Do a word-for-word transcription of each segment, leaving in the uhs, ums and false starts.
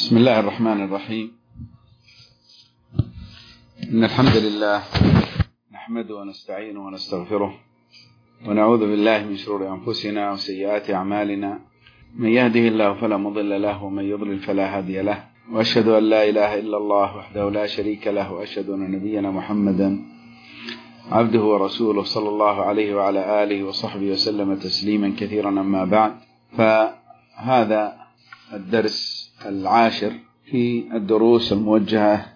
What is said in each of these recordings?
بسم الله الرحمن الرحيم. إن الحمد لله نحمده ونستعينه ونستغفره ونعوذ بالله من شرور أنفسنا وسيئات أعمالنا، من يهده الله فلا مضل له ومن يضلل فلا هادي له، وأشهد أن لا إله إلا الله وحده لا شريك له، وأشهد أن نبينا محمدا عبده ورسوله صلى الله عليه وعلى آله وصحبه وسلم تسليما كثيرا. أما بعد، فهذا الدرس العاشر في الدروس الموجهة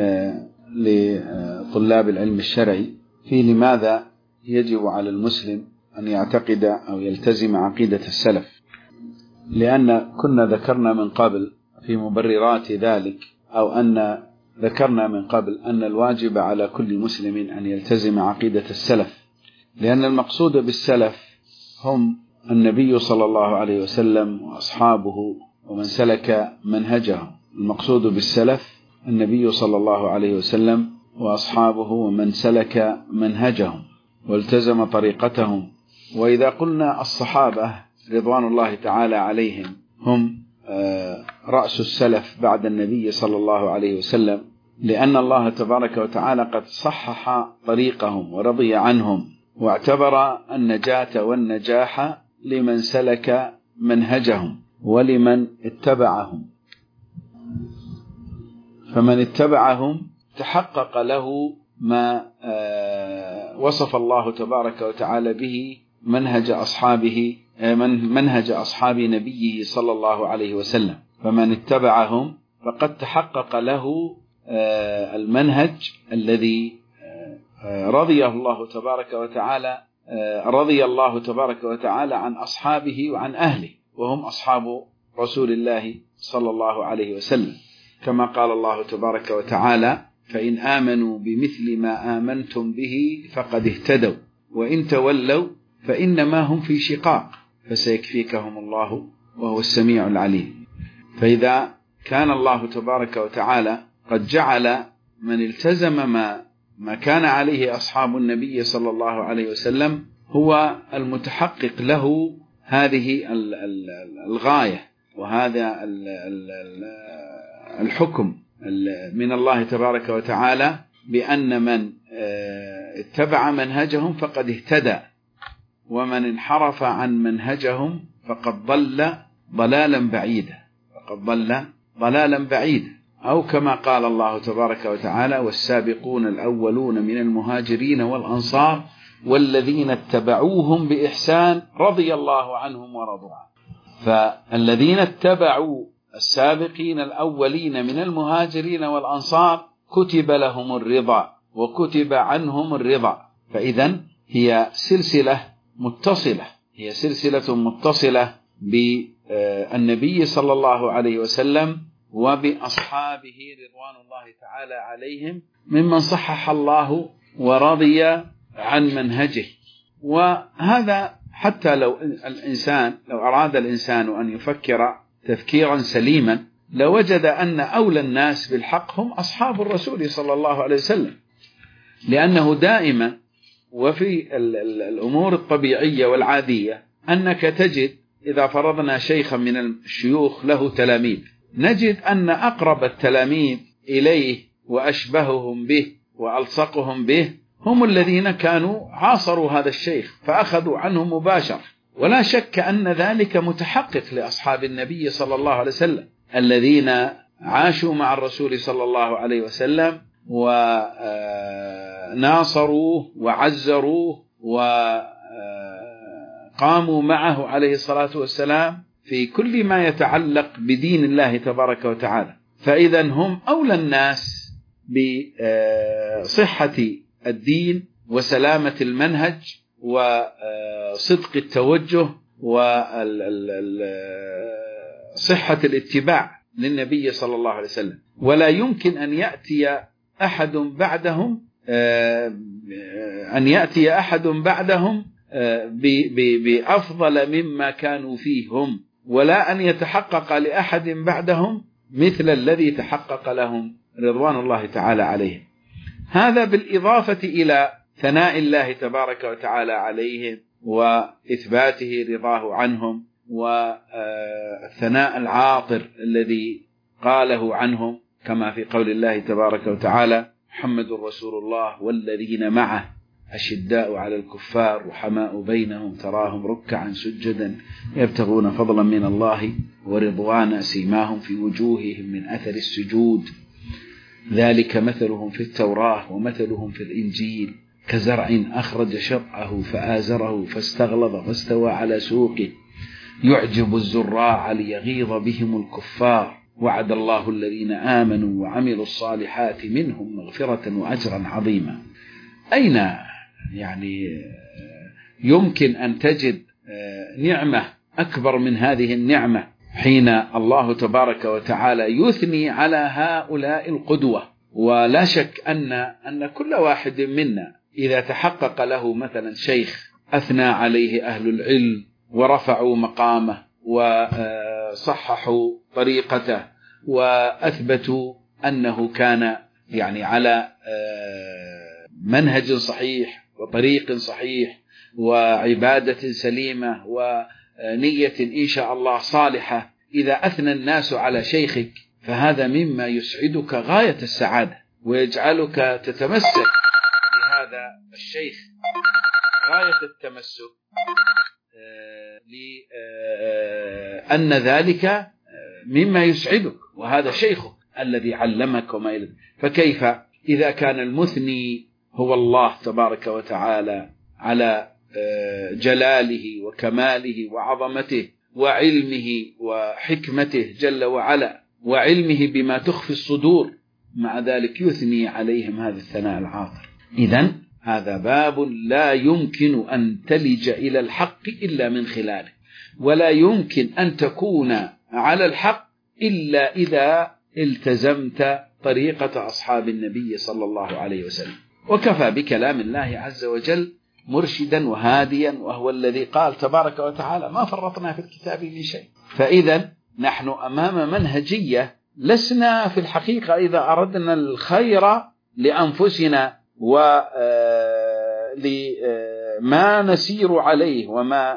لطلاب العلم الشرعي في لماذا يجب على المسلم أن يعتقد أو يلتزم عقيدة السلف. لأن كنا ذكرنا من قبل في مبررات ذلك، أو أن ذكرنا من قبل أن الواجب على كل مسلم أن يلتزم عقيدة السلف، لأن المقصود بالسلف هم النبي صلى الله عليه وسلم وأصحابه ومن سلك منهجهم. المقصود بالسلف النبي صلى الله عليه وسلم وأصحابه ومن سلك منهجهم والتزم طريقتهم. وإذا قلنا الصحابة رضوان الله تعالى عليهم هم رأس السلف بعد النبي صلى الله عليه وسلم، لأن الله تبارك وتعالى قد صحح طريقهم ورضي عنهم، واعتبر النجاة والنجاح لمن سلك منهجهم ولمن اتبعهم. فمن اتبعهم تحقق له ما وصف الله تبارك وتعالى به منهج أصحابه منهج أصحاب نبيه صلى الله عليه وسلم. فمن اتبعهم فقد تحقق له المنهج الذي رضي الله تبارك وتعالى رضي الله تبارك وتعالى عن أصحابه وعن أهله، وهم أصحاب رسول الله صلى الله عليه وسلم، كما قال الله تبارك وتعالى: فإن آمنوا بمثل ما آمنتم به فقد اهتدوا وإن تولوا فإنما هم في شقاق فسيكفيكهم الله وهو السميع العليم. فإذا كان الله تبارك وتعالى قد جعل من التزم ما ما كان عليه أصحاب النبي صلى الله عليه وسلم هو المتحقق له هذه الغاية وهذا الحكم من الله تبارك وتعالى، بأن من اتبع منهجهم فقد اهتدى، ومن انحرف عن منهجهم فقد ضل ضلالا بعيدا فقد ضل ضلالا بعيدا. أو كما قال الله تبارك وتعالى: والسابقون الأولون من المهاجرين والأنصار والذين اتبعوهم بإحسان رضي الله عنهم ورضوا عنه. فالذين اتبعوا السابقين الأولين من المهاجرين والأنصار كتب لهم الرضا وكتب عنهم الرضا. فإذن هي سلسلة متصلة هي سلسلة متصلة بالنبي صلى الله عليه وسلم وبأصحابه رضوان الله تعالى عليهم، ممن صحح الله ورضي عن منهجه. وهذا حتى لو الإنسان لو أراد الإنسان أن يفكر تفكيرا سليما لوجد أن أولى الناس بالحق هم أصحاب الرسول صلى الله عليه وسلم، لأنه دائما وفي الأمور الطبيعية والعادية أنك تجد إذا فرضنا شيخا من الشيوخ له تلاميذ، نجد أن أقرب التلاميذ إليه وأشبههم به وألصقهم به هم الذين كانوا عاصروا هذا الشيخ فأخذوا عنه مباشر. ولا شك أن ذلك متحقق لأصحاب النبي صلى الله عليه وسلم الذين عاشوا مع الرسول صلى الله عليه وسلم وناصروه وعزروه وقاموا معه عليه الصلاة والسلام في كل ما يتعلق بدين الله تبارك وتعالى. فإذا هم أولى الناس بصحة الدين وسلامة المنهج وصدق التوجه وصحة الاتباع للنبي صلى الله عليه وسلم. ولا يمكن أن يأتي أحد بعدهم أن يأتي أحد بعدهم بأفضل مما كانوا فيه هم، ولا أن يتحقق لأحد بعدهم مثل الذي تحقق لهم رضوان الله تعالى عليهم. هذا بالإضافة إلى ثناء الله تبارك وتعالى عليهم وإثباته رضاه عنهم، والثناء العاطر الذي قاله عنهم كما في قول الله تبارك وتعالى: محمد رسول الله والذين معه أشداء على الكفار رحماء بينهم تراهم ركعا سجدا يبتغون فضلا من الله ورضوانا سيماهم في وجوههم من أثر السجود ذلك مثلهم في التوراة ومثلهم في الإنجيل كزرع أخرج شطأه فآزره فاستغلظ فاستوى على سوقه يعجب الزراع ليغيظ بهم الكفار وعد الله الذين آمنوا وعملوا الصالحات منهم مغفرة وأجرا عظيما. أين يعني يمكن أن تجد نعمة أكبر من هذه النعمة حين الله تبارك وتعالى يثني على هؤلاء القدوة؟ ولا شك أن أن كل واحد منا إذا تحقق له مثلا شيخ أثنى عليه أهل العلم ورفعوا مقامه وصححوا طريقته وأثبتوا أنه كان يعني على منهج صحيح وطريق صحيح وعبادة سليمة ونية إن شاء الله صالحة، إذا أثنى الناس على شيخك فهذا مما يسعدك غاية السعادة ويجعلك تتمسك بهذا الشيخ غاية التمسك، لأن ذلك مما يسعدك وهذا شيخك الذي علمك وما إلى. فكيف إذا كان المثني هو الله تبارك وتعالى على جلاله وكماله وعظمته وعلمه وحكمته جل وعلا وعلمه بما تخفي الصدور، مع ذلك يثني عليهم هذا الثناء العاطر. إذن هذا باب لا يمكن أن تلج إلى الحق إلا من خلاله، ولا يمكن أن تكون على الحق إلا إذا التزمت طريقة أصحاب النبي صلى الله عليه وسلم. وكفى بكلام الله عز وجل مرشدا وهاديا، وهو الذي قال تبارك وتعالى: ما فرطنا في الكتاب من شيء. فإذا نحن أمام منهجية لسنا في الحقيقة إذا أردنا الخير لأنفسنا ولما نسير عليه وما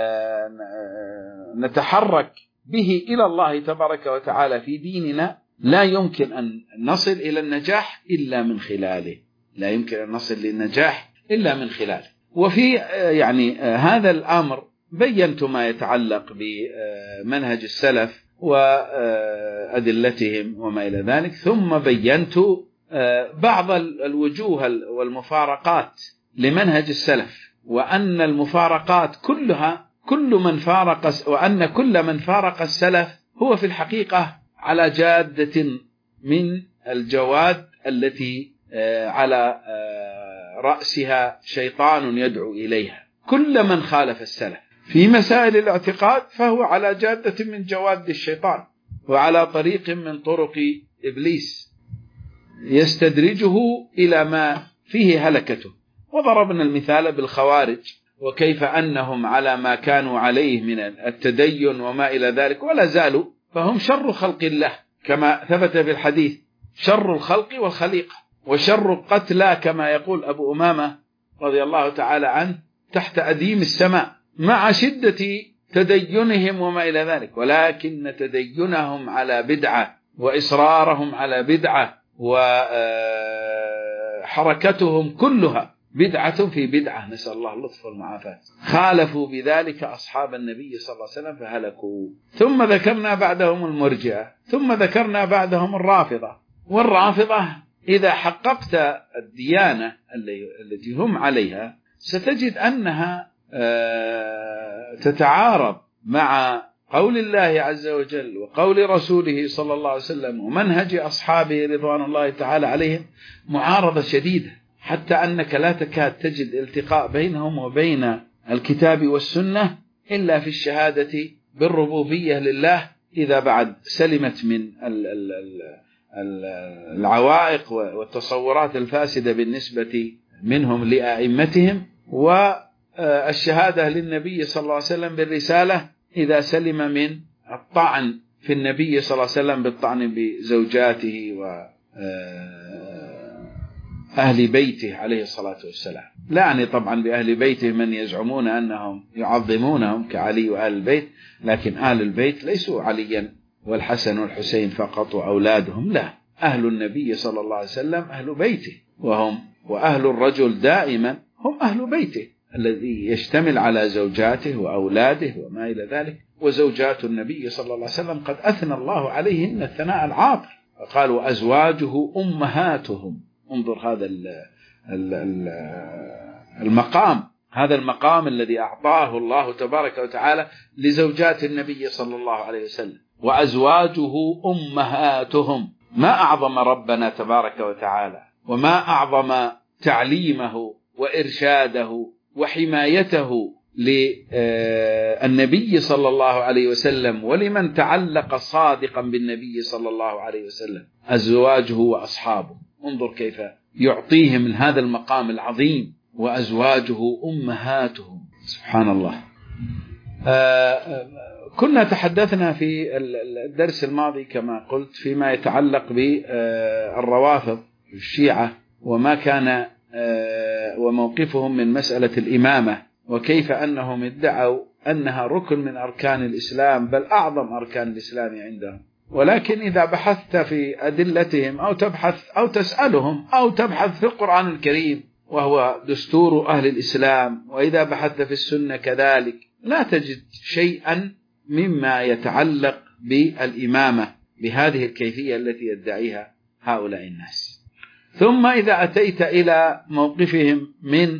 نتحرك به إلى الله تبارك وتعالى في ديننا، لا يمكن أن نصل إلى النجاح إلا من خلاله، لا يمكن أن نصل للنجاح إلا من خلاله. وفي يعني هذا الأمر بينت ما يتعلق بمنهج السلف وأدلتهم وما إلى ذلك، ثم بينت بعض الوجوه والمفارقات لمنهج السلف، وأن المفارقات كلها كل من فارق وأن كل من فارق السلف هو في الحقيقة على جادة من الجواد التي على رأسها شيطان يدعو إليها. كل من خالف السلف في مسائل الاعتقاد فهو على جادة من جواد الشيطان وعلى طريق من طرق إبليس يستدرجه إلى ما فيه هلكته. وضربنا المثال بالخوارج وكيف أنهم على ما كانوا عليه من التدين وما إلى ذلك ولا زالوا، فهم شر خلق الله كما ثبت في الحديث: شر الخلق والخليقة وشر القتلى، كما يقول أبو أمامة رضي الله تعالى عنه: تحت أديم السماء، مع شدة تدينهم وما إلى ذلك، ولكن تدينهم على بدعة وإصرارهم على بدعة وحركتهم كلها بدعة في بدعة، نسأل الله اللطف والمعافاة. خالفوا بذلك أصحاب النبي صلى الله عليه وسلم فهلكوا. ثم ذكرنا بعدهم المرجئة، ثم ذكرنا بعدهم الرافضة. والرافضة إذا حققت الديانة التي هم عليها ستجد أنها تتعارض مع قول الله عز وجل وقول رسوله صلى الله عليه وسلم ومنهج أصحابه رضوان الله تعالى عليهم معارضة شديدة، حتى أنك لا تكاد تجد التقاء بينهم وبين الكتاب والسنة إلا في الشهادة بالربوبية لله، إذا بعد سلمت من العوائق والتصورات الفاسدة بالنسبة منهم لأئمتهم، والشهادة للنبي صلى الله عليه وسلم بالرسالة إذا سلم من الطعن في النبي صلى الله عليه وسلم بالطعن بزوجاته وأهل بيته عليه الصلاة والسلام. لا يعني طبعا بأهل بيته من يزعمون أنهم يعظمونهم كعلي وآل البيت، لكن آل البيت ليسوا عليا والحسن والحسين فقط وأولادهم، لا، أهل النبي صلى الله عليه وسلم أهل بيته، وهم وأهل الرجل دائما هم أهل بيته الذي يشتمل على زوجاته وأولاده وما إلى ذلك. وزوجات النبي صلى الله عليه وسلم قد أثنى الله عليهن الثناء العاطر، قال وأزواجه أمهاتهم. انظر هذا المقام، هذا المقام الذي أعطاه الله تبارك وتعالى لزوجات النبي صلى الله عليه وسلم، وأزواجه أمهاتهم. ما أعظم ربنا تبارك وتعالى، وما أعظم تعليمه وإرشاده وحمايته للنبي صلى الله عليه وسلم ولمن تعلق صادقا بالنبي صلى الله عليه وسلم، أزواجه وأصحابه. انظر كيف يعطيهم من هذا المقام العظيم، وأزواجه أمهاتهم. سبحان الله. كنا تحدثنا في الدرس الماضي كما قلت فيما يتعلق بالروافض الشيعة وما كان وموقفهم من مسألة الإمامة، وكيف أنهم ادعوا أنها ركن من أركان الإسلام، بل أعظم أركان الإسلام عندهم. ولكن إذا بحثت في أدلتهم أو تبحث أو تسألهم أو تبحث في القرآن الكريم وهو دستور أهل الإسلام، وإذا بحثت في السنة كذلك، لا تجد شيئا مما يتعلق بالإمامة بهذه الكيفية التي يدعيها هؤلاء الناس. ثم إذا أتيت إلى موقفهم من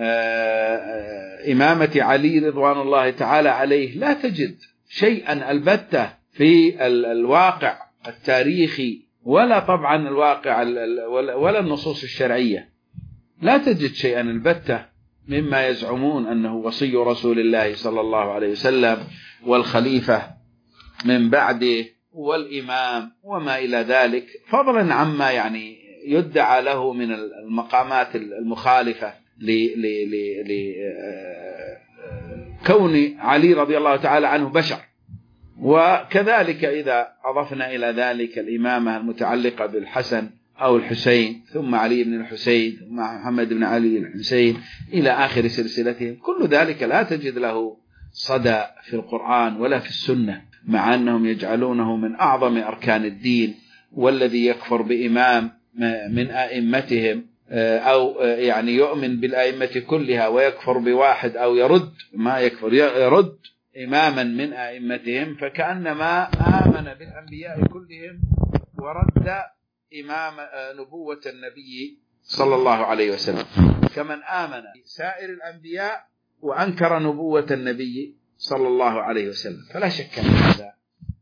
إمامة علي رضوان الله تعالى عليه، لا تجد شيئا البتة في الواقع التاريخي، ولا طبعا الواقع ولا النصوص الشرعية، لا تجد شيئا البتة مما يزعمون أنه وصي رسول الله صلى الله عليه وسلم والخليفة من بعده والإمام وما إلى ذلك، فضلا عما يعني يدعى له من المقامات المخالفة لكون علي رضي الله تعالى عنه بشر. وكذلك إذا أضفنا إلى ذلك الإمامة المتعلقة بالحسن أو الحسين، ثم علي بن الحسين، ثم محمد بن علي الحسين إلى آخر سلسلتهم، كل ذلك لا تجد له صدى في القرآن ولا في السنة، مع أنهم يجعلونه من أعظم أركان الدين. والذي يكفر بإمام من أئمتهم أو يعني يؤمن بالأئمة كلها ويكفر بواحد أو يرد ما يكفر يرد إماما من أئمتهم، فكأنما آمن بالأنبياء كلهم ورد إمام نبوة النبي صلى الله عليه وسلم، كمن آمن بسائر الأنبياء وأنكر نبوة النبي صلى الله عليه وسلم. فلا شك أن هذا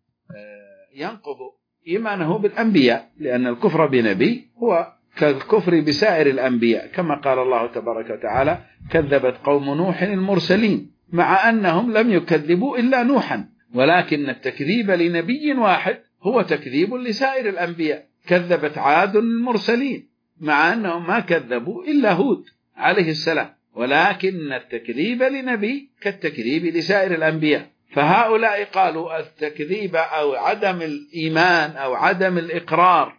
ينقض إيمانه بالأنبياء، لأن الكفر بنبي هو كالكفر بسائر الأنبياء، كما قال الله تبارك وتعالى كذبت قوم نوح المرسلين، مع أنهم لم يكذبوا إلا نوحا، ولكن التكذيب لنبي واحد هو تكذيب لسائر الأنبياء. كذبت عاد المرسلين، مع أنهم ما كذبوا إلا هود عليه السلام، ولكن التكذيب لنبي كالتكذيب لسائر الأنبياء. فهؤلاء قالوا التكذيب أو عدم الإيمان أو عدم الإقرار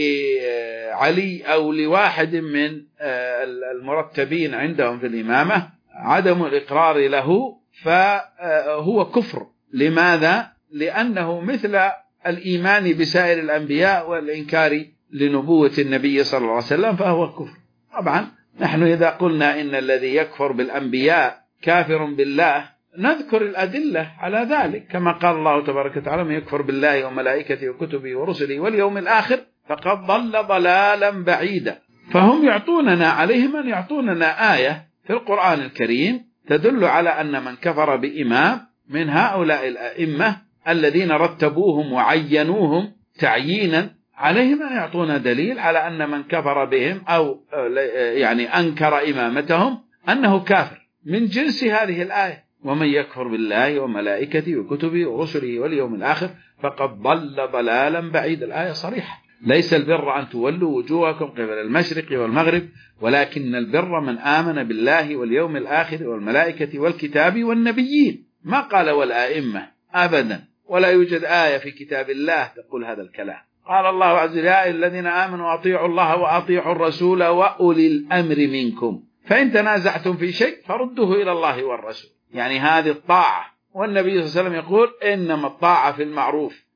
لعلي أو لواحد من المرتبين عندهم في الإمامة، عدم الإقرار له، فهو كفر. لماذا؟ لأنه مثل الإيمان بسائر الأنبياء والإنكار لنبوة النبي صلى الله عليه وسلم، فهو كفر. طبعا نحن إذا قلنا إن الذي يكفر بالأنبياء كافر بالله، نذكر الأدلة على ذلك، كما قال الله تبارك وتعالى من يكفر بالله وملائكته وكتبه ورسله واليوم الآخر فقد ضل ضلالا بعيدا. فهم يعطوننا عليهم أن يعطوننا آية في القرآن الكريم تدل على أن من كفر بإمام من هؤلاء الأئمة الذين رتبوهم وعينوهم تعيينا، عليهم أن يعطونا دليل على أن من كفر بهم أو يعني أنكر إمامتهم أنه كافر، من جنس هذه الآية ومن يكفر بالله وملائكته وكتبه ورسله واليوم الآخر فقد ضل ضلالا بعيدا. الآية صريحة، ليس البر أن تولوا وجوهكم قبل المشرق والمغرب، ولكن البر من آمن بالله واليوم الآخر والملائكة والكتاب والنبيين. ما قال والآئمة أبدا، ولا يوجد آية في كتاب الله تقول هذا الكلام. قال الله عز وجل يا الذين آمنوا أطيعوا الله وأطيعوا الرسول وأولي الأمر منكم فإن تنازعتم في شيء فردوه إلى الله والرسول، يعني هذه الطاعة. والنبي صلى الله عليه وسلم يقول إنما الطاعة في المعروف،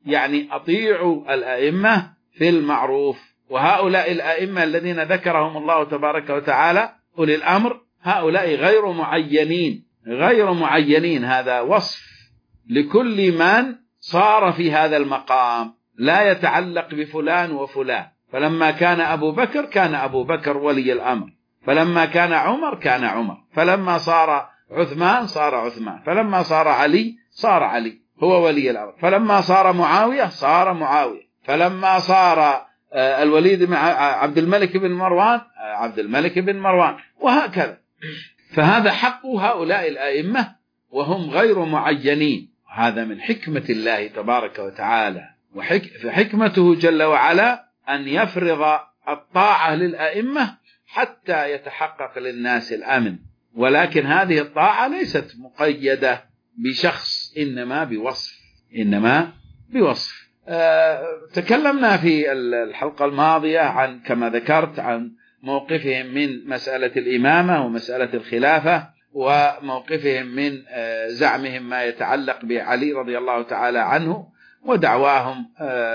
يعني أطيعوا الأئمة في المعروف. وهؤلاء الأئمة الذين ذكرهم الله تبارك وتعالى أولي الأمر، هؤلاء غير معينين، غير معينين، هذا وصف لكل من صار في هذا المقام، لا يتعلق بفلان وفلان. فلما كان أبو بكر كان أبو بكر ولي الأمر، فلما كان عمر كان عمر، فلما صار عثمان صار عثمان، فلما صار علي صار علي هو ولي الأمر، فلما صار معاوية صار معاوية، فلما صار الوليد بن عبد الملك بن مروان عبد الملك بن مروان، وهكذا. فهذا حق هؤلاء الأئمة وهم غير معينين. هذا من حكمة الله تبارك وتعالى، وحكمته جل وعلا أن يفرض الطاعة للأئمة حتى يتحقق للناس الأمن. ولكن هذه الطاعة ليست مقيدة بشخص، إنما بوصف، إنما بوصف. أه تكلمنا في الحلقة الماضية عن، كما ذكرت، عن موقفهم من مسألة الإمامة ومسألة الخلافة، وموقفهم من زعمهم ما يتعلق بعلي رضي الله تعالى عنه، ودعواهم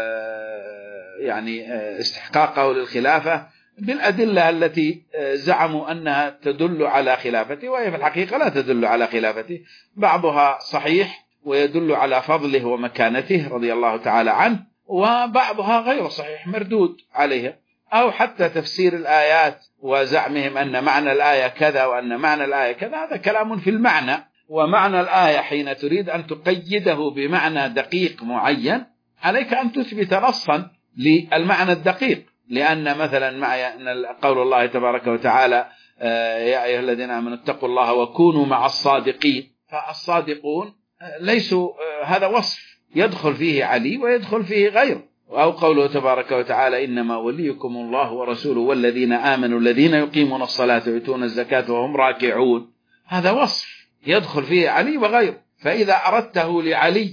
يعني استحقاقه للخلافة بالأدلة التي زعموا أنها تدل على خلافته، وهي في الحقيقة لا تدل على خلافته. بعضها صحيح ويدل على فضله ومكانته رضي الله تعالى عنه، وبعضها غير صحيح مردود عليها، أو حتى تفسير الآيات وزعمهم أن معنى الآية كذا وأن معنى الآية كذا. هذا كلام في المعنى، ومعنى الآية حين تريد أن تقيده بمعنى دقيق معين عليك أن تثبت نصا للمعنى الدقيق. لأن مثلا مع قول الله تبارك وتعالى يا أيها الذين آمنوا اتقوا الله وكونوا مع الصادقين، فالصادقون ليسوا، هذا وصف يدخل فيه علي ويدخل فيه غيره. أو قوله تبارك وتعالى إنما وليكم الله ورسوله والذين آمنوا الذين يقيمون الصلاة ويؤتون الزكاة وهم راكعون، هذا وصف يدخل فيه علي وغيره. فإذا أردته لعلي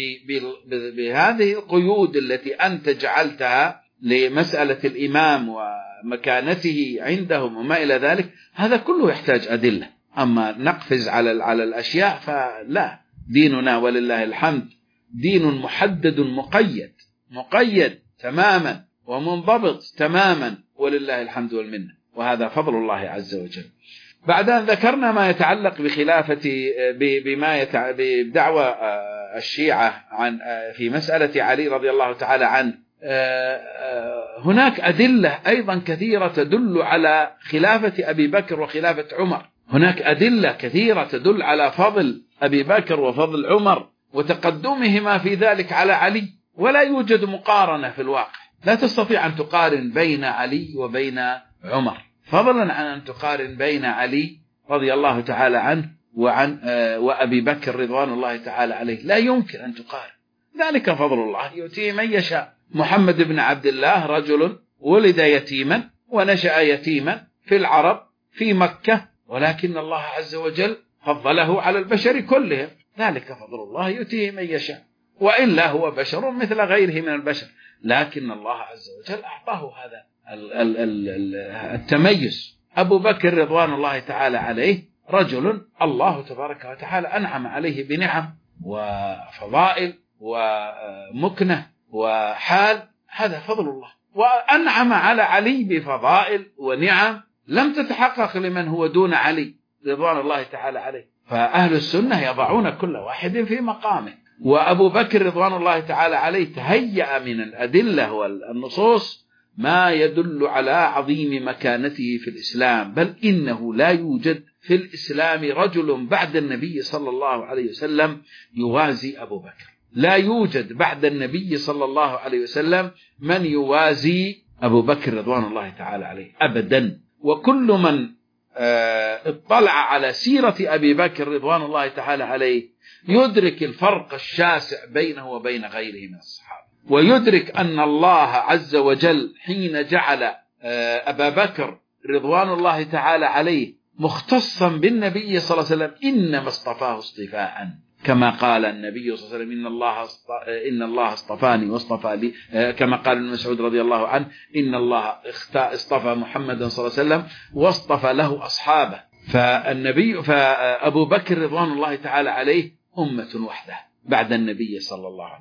بهذه القيود التي أنت جعلتها لمسألة الإمام ومكانته عندهم وما إلى ذلك، هذا كله يحتاج أدلة. أما نقفز على على الأشياء فلا. ديننا ولله الحمد دين محدد مقيد، مقيد تماما ومنضبط تماما، ولله الحمد والمنة، وهذا فضل الله عز وجل. بعد أن ذكرنا ما يتعلق بخلافة بما يتع... بدعوى الشيعة عن في مسألة علي رضي الله تعالى عنه، هناك أدلة أيضا كثيرة تدل على خلافة أبي بكر وخلافة عمر. هناك أدلة كثيرة تدل على فضل أبي بكر وفضل عمر وتقدمهما في ذلك على علي، ولا يوجد مقارنة في الواقع. لا تستطيع أن تقارن بين علي وبين عمر، فضلا عن أن تقارن بين علي رضي الله تعالى عنه وعن وأبي بكر رضوان الله تعالى عليه، لا يمكن أن تقارن. ذلك فضل الله يؤتيه من يشاء. محمد بن عبد الله رجل ولد يتيما ونشأ يتيما في العرب في مكة، ولكن الله عز وجل فضله على البشر كلهم. ذلك فضل الله يؤتيه من يشاء، وإلا هو بشر مثل غيره من البشر، لكن الله عز وجل أعطاه هذا التميز. أبو بكر رضوان الله تعالى عليه رجل الله تبارك وتعالى أنعم عليه بنعم وفضائل ومكنة وحال، هذا فضل الله. وأنعم على علي بفضائل ونعم لم تتحقق لمن هو دون علي رضوان الله تعالى عليه. فأهل السنة يضعون كل واحد في مقامه. وأبو بكر رضوان الله تعالى عليه تهيأ من الأدلة والنصوص ما يدل على عظيم مكانته في الإسلام، بل إنه لا يوجد في الإسلام رجل بعد النبي صلى الله عليه وسلم يوازي أبو بكر. لا يوجد بعد النبي صلى الله عليه وسلم من يوازي أبو بكر رضوان الله تعالى عليه أبدا. وكل من اطلع على سيرة أبي بكر رضوان الله تعالى عليه يدرك الفرق الشاسع بينه وبين غيره من الصحابة، ويدرك أن الله عز وجل حين جعل أبا بكر رضوان الله تعالى عليه مختصا بالنبي صلى الله عليه وسلم إنما اصطفاه اصطفاء، كما قال النبي صلى الله عليه وسلم إن الله إن الله اصطفاني واصطفى لي، كما قال ابن مسعود رضي الله عنه إن الله اصطفى محمدا صلى الله عليه وسلم واصطفى له أصحابه. فالنبي فأبو بكر رضوان الله تعالى عليه أمة وحده بعد النبي صلى الله عليه وسلم.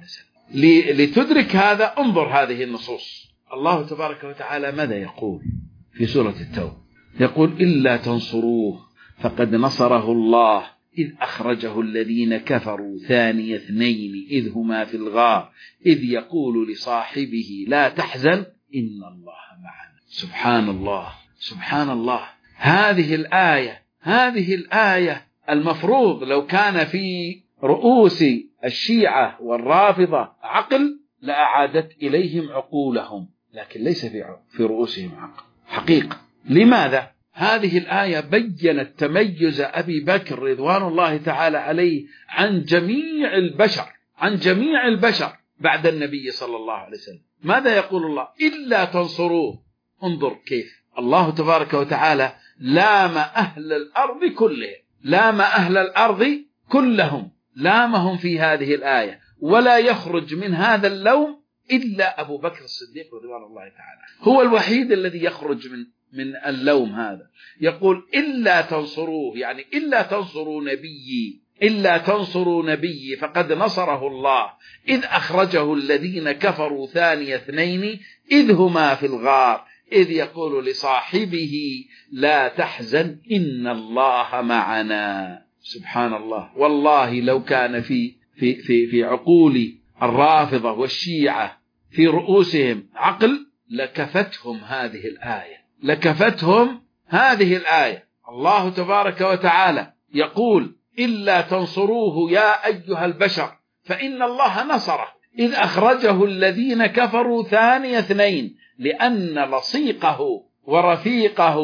لتدرك هذا انظر هذه النصوص. الله تبارك وتعالى ماذا يقول في سورة التوبة؟ يقول إلا تنصروه فقد نصره الله إذ أخرجه الذين كفروا ثاني اثنين إذ هما في الغار إذ يقول لصاحبه لا تحزن إن الله معنا. سبحان الله سبحان الله. هذه الآية هذه الآية المفروض لو كان في رؤوس الشيعة والرافضة عقل لأعادت إليهم عقولهم، لكن ليس في رؤوسهم عقل حقيقة. لماذا؟ هذه الآية بيّنت تميز أبي بكر رضوان الله تعالى عليه عن جميع البشر عن جميع البشر بعد النبي صلى الله عليه وسلم. ماذا يقول الله؟ إلا تنصروه. انظر كيف الله تبارك وتعالى لام أهل الأرض كلهم لام أهل الأرض كلهم لامهم في هذه الآية، ولا يخرج من هذا اللوم إلا أبو بكر الصديق رضوان الله تعالى، هو الوحيد الذي يخرج من من اللوم هذا. يقول إلا تنصروه، يعني إلا تنصروا نبيي إلا تنصروا نبيي فقد نصره الله إذ أخرجه الذين كفروا ثاني اثنين إذ هما في الغار إذ يقول لصاحبه لا تحزن إن الله معنا. سبحان الله. والله لو كان في في في في عقول الرافضة والشيعة في رؤوسهم عقل لكفتهم هذه الآية لكفتهم هذه الآية. الله تبارك وتعالى يقول إلا تنصروه يا أيها البشر فإن الله نصره إذ أخرجه الذين كفروا ثاني اثنين، لأن لصيقه ورفيقه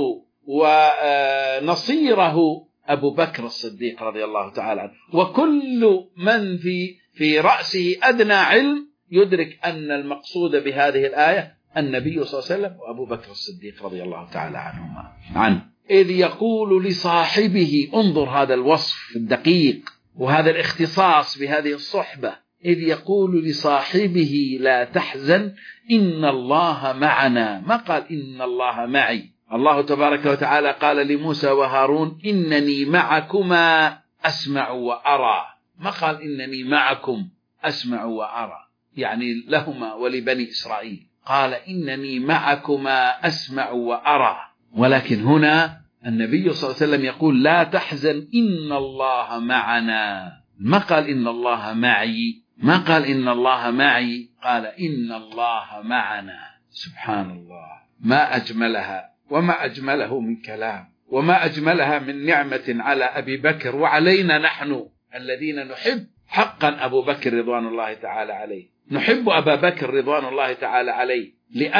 ونصيره أبو بكر الصديق رضي الله تعالى عنه. وكل من في في رأسه أدنى علم يدرك أن المقصود بهذه الآية النبي صلى الله عليه وسلم وأبو بكر الصديق رضي الله تعالى عنهما عنه. إذ يقول لصاحبه، انظر هذا الوصف الدقيق وهذا الاختصاص بهذه الصحبة، إذ يقول لصاحبه لا تحزن إن الله معنا. ما قال إن الله معي. الله تبارك وتعالى قال لموسى وهارون إنني معكما أسمع وأرى، ما قال إنني معكم أسمع وأرى، يعني لهما ولبني إسرائيل. قال إنني معكما أسمع وأرى. ولكن هنا النبي صلى الله عليه وسلم يقول لا تحزن إن الله معنا، ما قال إن الله معي ما قال إن الله معي قال إن الله معنا. سبحان الله. ما أجملها وما أجمله من كلام وما أجملها من نعمة على أبي بكر وعلينا نحن الذين نحب حقا أبو بكر رضوان الله تعالى عليه. نحب أبا بكر رضوان الله تعالى عليه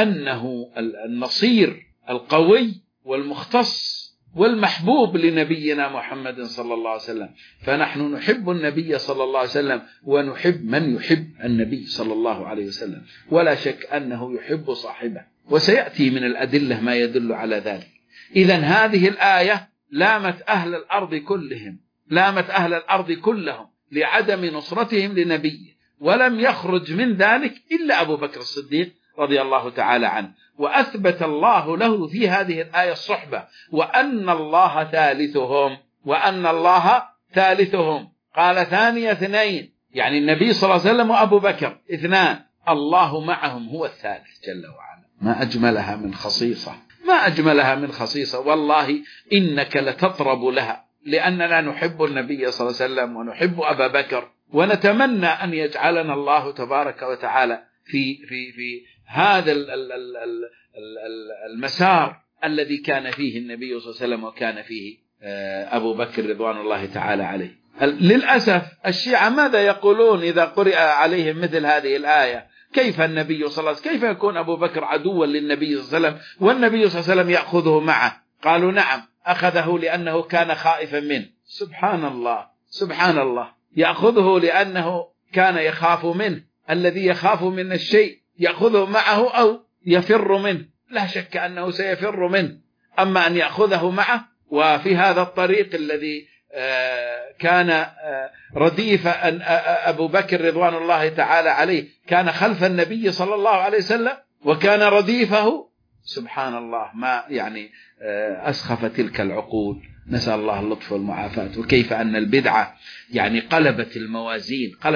لأنه النصير القوي والمختص والمحبوب لنبينا محمد صلى الله عليه وسلم. فنحن نحب النبي صلى الله عليه وسلم ونحب من يحب النبي صلى الله عليه وسلم، ولا شك أنه يحب صاحبه، وسيأتي من الأدلة ما يدل على ذلك. إذن هذه الآية لامت أهل الأرض كلهم لامت أهل الأرض كلهم لعدم نصرتهم لنبيه، ولم يخرج من ذلك إلا أبو بكر الصديق رضي الله تعالى عنه. وأثبت الله له في هذه الآية الصحبة، وأن الله ثالثهم وأن الله ثالثهم قال ثاني اثنين، يعني النبي صلى الله عليه وسلم وأبو بكر اثنان، الله معهم هو الثالث جل وعلا. ما أجملها من خصيصة ما أجملها من خصيصة. والله إنك لتطرب لها، لأننا نحب النبي صلى الله عليه وسلم ونحب أبا بكر، ونتمنى أن يجعلنا الله تبارك وتعالى في في في هذا المسار الذي كان فيه النبي صلى الله عليه وسلم وكان فيه أبو بكر رضوان الله تعالى عليه. للأسف الشيعة ماذا يقولون إذا قرئ عليهم مثل هذه الآية؟ كيف النبي صلى الله عليه وسلم كيف يكون أبو بكر عدوا للنبي صلى الله عليه وسلم والنبي صلى الله عليه وسلم يأخذه معه؟ قالوا نعم، أخذه لأنه كان خائفا منه. سبحان الله سبحان الله. يأخذه لأنه كان يخاف منه. الذي يخاف من الشيء يأخذه معه أو يفر منه، لا شك أنه سيفر منه. أما أن يأخذه معه وفي هذا الطريق الذي كان رديف أن أبو بكر رضوان الله تعالى عليه كان خلف النبي صلى الله عليه وسلم وكان رديفه. سبحان الله. ما يعني أسخف تلك العقول. نسأل الله اللطف والمعافاة. وكيف أن البدعة يعني قلبت الموازين قلبت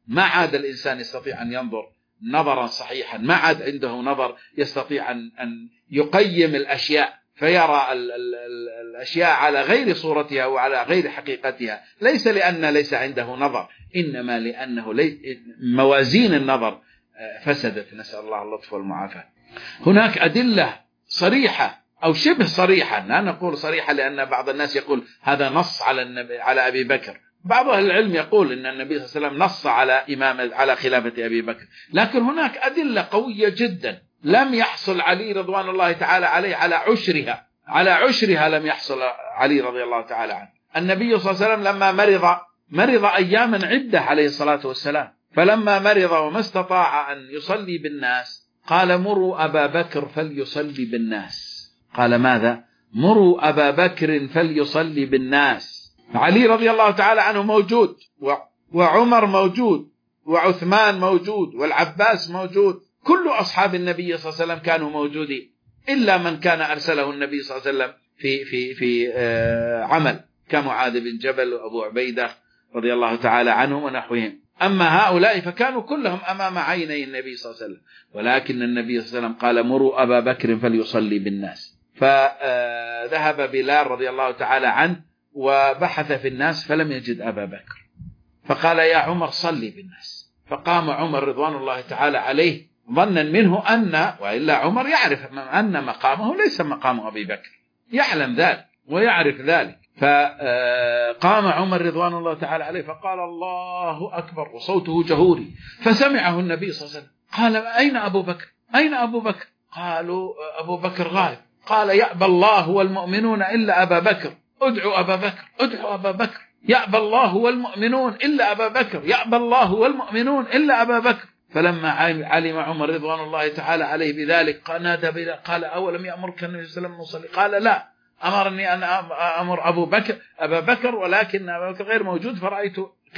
ما عاد الإنسان يستطيع أن ينظر نظرا صحيحا، ما عاد عنده نظر يستطيع أن يقيم الأشياء فيرى ال ال ال الأشياء على غير صورتها وعلى غير حقيقتها، ليس لأن ليس عنده نظر، إنما لأنه موازين النظر فسدت، نسأل الله اللطف والمعافاة. هناك أدلة صريحة أو شبه صريحة، لا نقول صريحة لأن بعض الناس يقول هذا نص على النبي على أبي بكر، بعض أهل العلم يقول إن النبي صلى الله عليه وسلم نص على إمام على خلافة أبي بكر، لكن هناك أدلة قوية جدا لم يحصل علي رضوان الله تعالى عليه على عشرها، على عشرها لم يحصل علي رضي الله تعالى عنه. النبي صلى الله عليه وسلم لما مرض مرض أياما عدة عليه الصلاة والسلام، فلما مرض وما استطاع أن يصلي بالناس قال مروا أبا بكر فليصلي بالناس. قال ماذا؟ مروا أبا بكر فليصلي بالناس. علي رضي الله تعالى عنه موجود، وعمر موجود، وعثمان موجود، والعباس موجود، كل أصحاب النبي صلى الله عليه وسلم كانوا موجودين إلا من كان أرسله النبي صلى الله عليه وسلم في في في عمل كمعاذ بن جبل وأبو عبيدة رضي الله تعالى عنهم ونحوهم. أما هؤلاء فكانوا كلهم أمام عيني النبي صلى الله عليه وسلم، ولكن النبي صلى الله عليه وسلم قال مروا أبا بكر فليصلي بالناس. فذهب بلال رضي الله تعالى عنه وبحث في الناس فلم يجد أبا بكر، فقال يا عمر صلي بالناس. فقام عمر رضوان الله تعالى عليه ظنا منه أن، وإلا عمر يعرف أن مقامه ليس مقام أبي بكر، يعلم ذلك ويعرف ذلك. فقام عمر رضوان الله تعالى عليه فقال الله أكبر وصوته جهوري، فسمعه النبي صلى الله عليه وسلم. قال أين أبو بكر؟ أين أبو بكر؟ قالوا أبو بكر غائب. قال يأبى الله والمؤمنون إلا أبا بكر، ادعوا أبا بكر، ادعوا أبا بكر. يأبى الله والمؤمنون إلا أبا بكر، يأبى الله والمؤمنون إلا أبا بكر. فلما علم عمر رضوان الله تعالى عليه بذلك قال نادى بلال قال أولم يأمرك النبي صلى الله عليه وسلم نصلي؟ قال لا، أمرني أن أمر أبو بكر أبا بكر ولكن أبا بكر غير موجود، فرأيت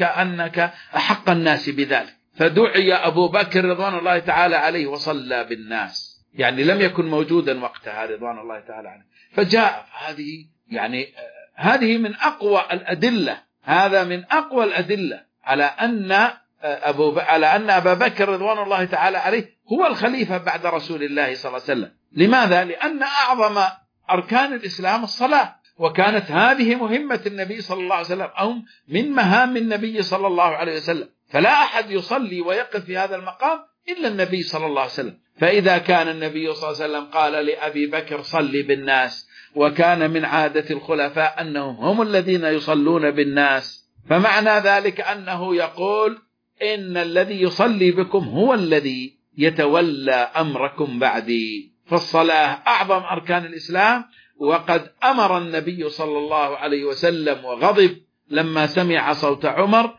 كأنك أحق الناس بذلك. فدعي أبو بكر رضوان الله تعالى عليه وصلى بالناس، يعني لم يكن موجودا وقتها رضوان الله تعالى عليه. فجاء هذه يعني هذه من أقوى الأدلة، هذا من أقوى الأدلة على أن أبو على أن أبا بكر رضوان الله تعالى عليه هو الخليفة بعد رسول الله صلى الله عليه وسلم. لماذا؟ لأن أعظم أركان الإسلام الصلاة، وكانت هذه مهمة النبي صلى الله عليه وسلم أو من مهام النبي صلى الله عليه وسلم، فلا أحد يصلي ويقف في هذا المقام إلا النبي صلى الله عليه وسلم. فإذا كان النبي صلى الله عليه وسلم قال لأبي بكر صلي بالناس، وكان من عادة الخلفاء أنهم هم الذين يصلون بالناس، فمعنى ذلك أنه يقول إن الذي يصلي بكم هو الذي يتولى أمركم بعدي. فالصلاة أعظم أركان الإسلام، وقد أمر النبي صلى الله عليه وسلم وغضب لما سمع صوت عمر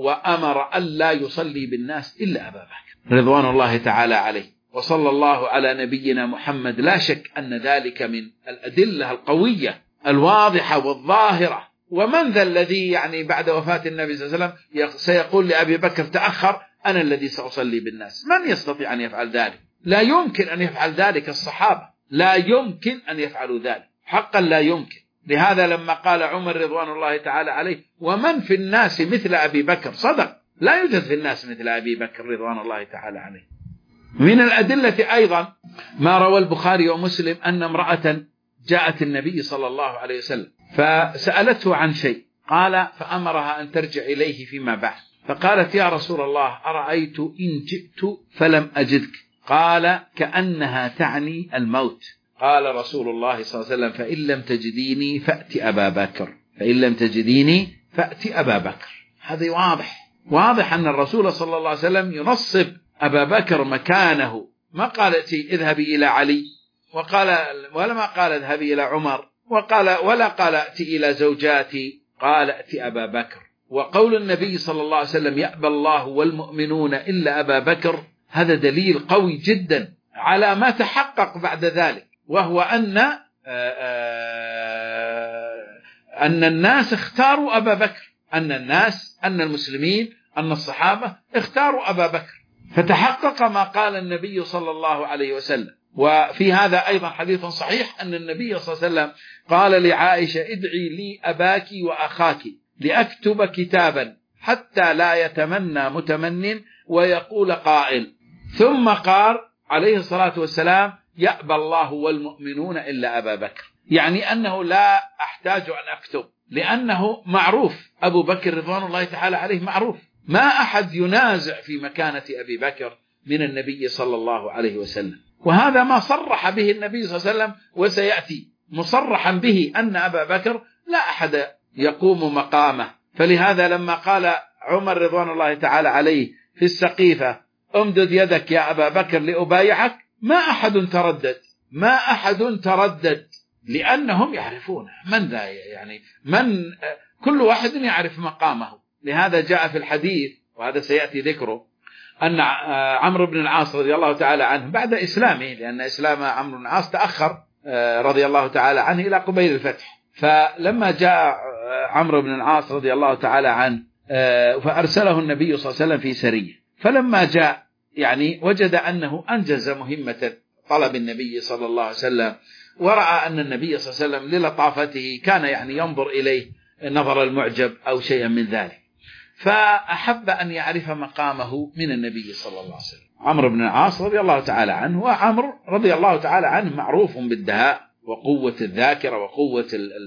وأمر أن لا يصلي بالناس إلا أبا بكر رضوان الله تعالى عليه. وصلى الله على نبينا محمد. لا شك أن ذلك من الأدلة القوية الواضحة والظاهرة. ومن ذا الذي يعني بعد وفاة النبي صلى الله عليه وسلم سيقول لأبي بكر تأخر أنا الذي سأصلي بالناس؟ من يستطيع أن يفعل ذلك؟ لا يمكن أن يفعل ذلك الصحابة، لا يمكن أن يفعلوا ذلك، حقا لا يمكن. لهذا لما قال عمر رضوان الله تعالى عليه ومن في الناس مثل أبي بكر، صدق، لا يوجد في الناس مثل أبي بكر رضوان الله تعالى عليه. من الأدلة أيضا ما روى البخاري ومسلم أن امرأة جاءت النبي صلى الله عليه وسلم فسألته عن شيء، قال فأمرها أن ترجع إليه فيما بعد، فقالت يا رسول الله أرأيت إن جئت فلم أجدك؟ قال كأنها تعني الموت. قال رسول الله صلى الله عليه وسلم فإن لم تجديني فأت أبا بكر، فإن لم تجديني فأت أبا بكر. هذا واضح، واضح أن الرسول صلى الله عليه وسلم ينصب أبا بكر مكانه. ما قال اذهبي إلى علي، وقال ولا ما قال اذهبي إلى عمر، وقال ولا قال ائتي إلى زوجاتي، قال ائتي أبا بكر. وقول النبي صلى الله عليه وسلم يأبى الله والمؤمنون إلا أبا بكر، هذا دليل قوي جدا على ما تحقق بعد ذلك، وهو أن أن الناس اختاروا أبا بكر، أن الناس أن المسلمين أن الصحابة اختاروا أبا بكر، فتحقق ما قال النبي صلى الله عليه وسلم. وفي هذا أيضا حديث صحيح أن النبي صلى الله عليه وسلم قال لعائشة ادعي لي أباك وأخاك لأكتب كتابا حتى لا يتمنى متمن ويقول قائل. ثم قال عليه الصلاة والسلام: يأبى الله والمؤمنون إلا أبا بكر، يعني أنه لا أحتاج أن أكتب، لأنه معروف، أبو بكر رضوان الله تعالى عليه معروف، ما أحد ينازع في مكانة أبي بكر من النبي صلى الله عليه وسلم. وهذا ما صرح به النبي صلى الله عليه وسلم، وسيأتي مصرحا به أن أبا بكر لا أحد يقوم مقامه. فلهذا لما قال عمر رضوان الله تعالى عليه في السقيفة: امدد يدك يا أبا بكر لأبايعك، ما أحد تردد، ما أحد تردد، لأنهم يعرفون من ذا، يعني من كل واحد يعرف مقامه. لهذا جاء في الحديث، وهذا سيأتي ذكره، أن عمرو بن العاص رضي الله تعالى عنه بعد إسلامه، لأن إسلام عمرو بن العاص تأخر رضي الله تعالى عنه إلى قبيل الفتح، فلما جاء عمرو بن العاص رضي الله تعالى عنه فأرسله النبي صلى الله عليه وسلم في سرية، فلما جاء يعني وجد أنه أنجز مهمة طلب النبي صلى الله عليه وسلم، ورأى أن النبي صلى الله عليه وسلم للطافته كان يعني ينظر إليه نظر المعجب أو شيئا من ذلك، فأحب أن يعرف مقامه من النبي صلى الله عليه وسلم. عمرو بن العاص رضي الله تعالى عنه، وعمرو رضي الله تعالى عنه معروف بالدهاء وقوة الذاكرة وقوة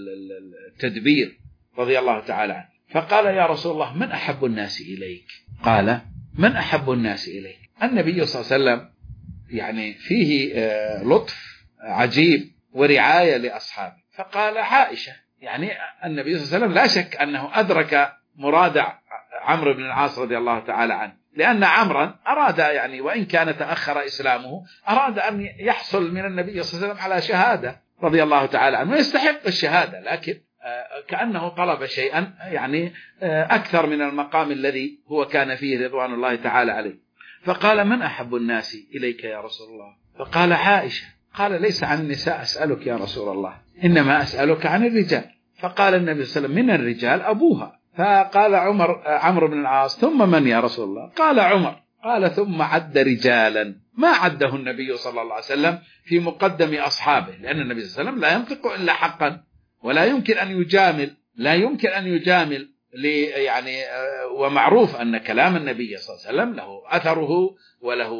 التدبير رضي الله تعالى عنه. فقال: يا رسول الله، من أحب الناس إليك؟ قال: من أحب الناس إليك؟ النبي صلى الله عليه وسلم يعني فيه لطف عجيب ورعاية لأصحابه، فقال: عائشة. يعني النبي صلى الله عليه وسلم لا شك أنه أدرك مراد عمرو بن العاص رضي الله تعالى عنه، لأن عمرا أراد يعني وإن كان تأخر إسلامه أراد أن يحصل من النبي صلى الله عليه وسلم على شهادة رضي الله تعالى عنه، ويستحق الشهادة، لكن كأنه طلب شيئا يعني أكثر من المقام الذي هو كان فيه رضوان الله تعالى عليه. فقال: من أحب الناس إليك يا رسول الله؟ فقال: عائشة. قال: ليس عن النساء أسألك يا رسول الله، إنما أسألك عن الرجال. فقال النبي صلى الله عليه وسلم: من الرجال أبوها. فقال عمر عمرو بن العاص: ثم من يا رسول الله؟ قال: عمر. قال: ثم عد رجالا ما عده النبي صلى الله عليه وسلم في مقدم أصحابه، لأن النبي صلى الله عليه وسلم لا ينطق إلا حقا، ولا يمكن أن يجامل، لا يمكن أن يجامل يعني، ومعروف أن كلام النبي صلى الله عليه وسلم له أثره وله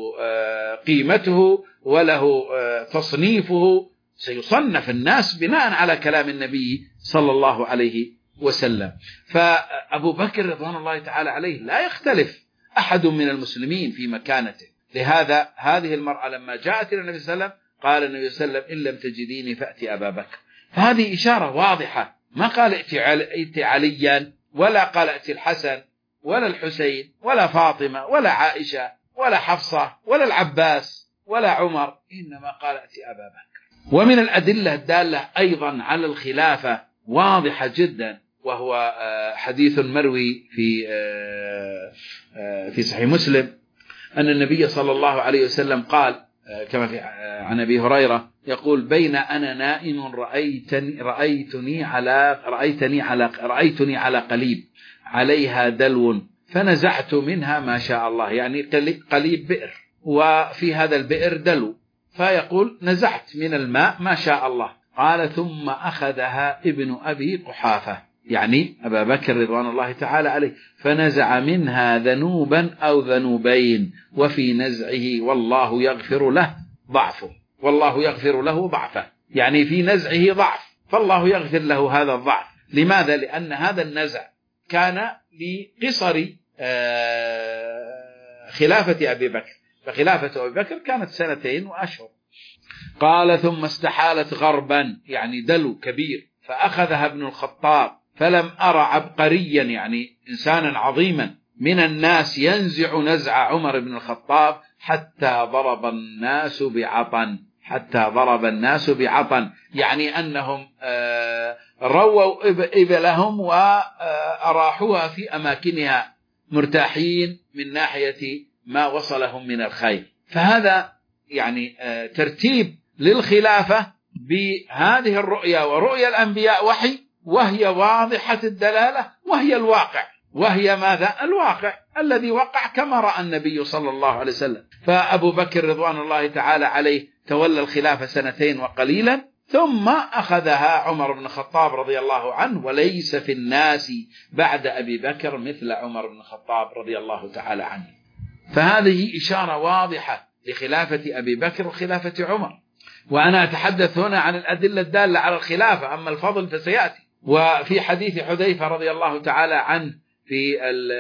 قيمته وله تصنيفه، سيصنف الناس بناء على كلام النبي صلى الله عليه وسلم. فأبو بكر رضوان الله تعالى عليه لا يختلف أحد من المسلمين في مكانته. لهذا هذه المرأة لما جاءت إلى النبي صلى الله عليه وسلم قال النبي صلى الله عليه وسلم: إن لم تجديني فأتي أبا بكر. فهذه إشارة واضحة، ما قال ائتي عليا، ولا قال ائتي الحسن ولا الحسين ولا فاطمة ولا عائشة ولا حفصة ولا العباس ولا عمر، إنما قال ائتي أبا بكر. ومن الأدلة الدالة أيضا على الخلافة واضحة جدا، وهو حديث مروي في في صحيح مسلم أن النبي صلى الله عليه وسلم قال كما في عن أبي هريرة يقول: بين أنا نائم رأيتني رأيتني على رأيتني على رأيتني على قليب عليها دلو فنزعت منها ما شاء الله، يعني قليب بئر، وفي هذا البئر دلو، فيقول: نزعت من الماء ما شاء الله. قال: ثم أخذها ابن أبي قحافة، يعني أبا بكر رضوان الله تعالى عليه، فنزع منها ذنوبا أو ذنوبين، وفي نزعه والله يغفر له ضعفه، والله يغفر له ضعفه، يعني في نزعه ضعف، فالله يغفر له هذا الضعف. لماذا؟ لأن هذا النزع كان لقصر خلافة أبي بكر، فخلافة أبي بكر كانت سنتين وأشهر. قال: ثم استحالت غربا، يعني دلو كبير، فأخذها ابن الخطاب، فلم أرى عبقريا يعني إنسانا عظيما من الناس ينزع نزع عمر بن الخطاب حتى ضرب الناس بعطن، حتى ضرب الناس بعطن، يعني أنهم رووا إبلهم وأراحوها في أماكنها مرتاحين من ناحية ما وصلهم من الخير. فهذا يعني ترتيب للخلافة بهذه الرؤيا، ورؤيا الأنبياء وحي، وهي واضحة الدلالة، وهي الواقع، وهي ماذا؟ الواقع الذي وقع كما رأى النبي صلى الله عليه وسلم. فأبو بكر رضوان الله تعالى عليه تولى الخلافة سنتين وقليلا، ثم أخذها عمر بن الخطاب رضي الله عنه، وليس في الناس بعد أبي بكر مثل عمر بن الخطاب رضي الله تعالى عنه. فهذه إشارة واضحة لخلافة أبي بكر وخلافة عمر. وأنا أتحدث هنا عن الأدلة الدالة على الخلافة، أما الفضل فسيأتي. وفي حديث حذيفة رضي الله تعالى عنه في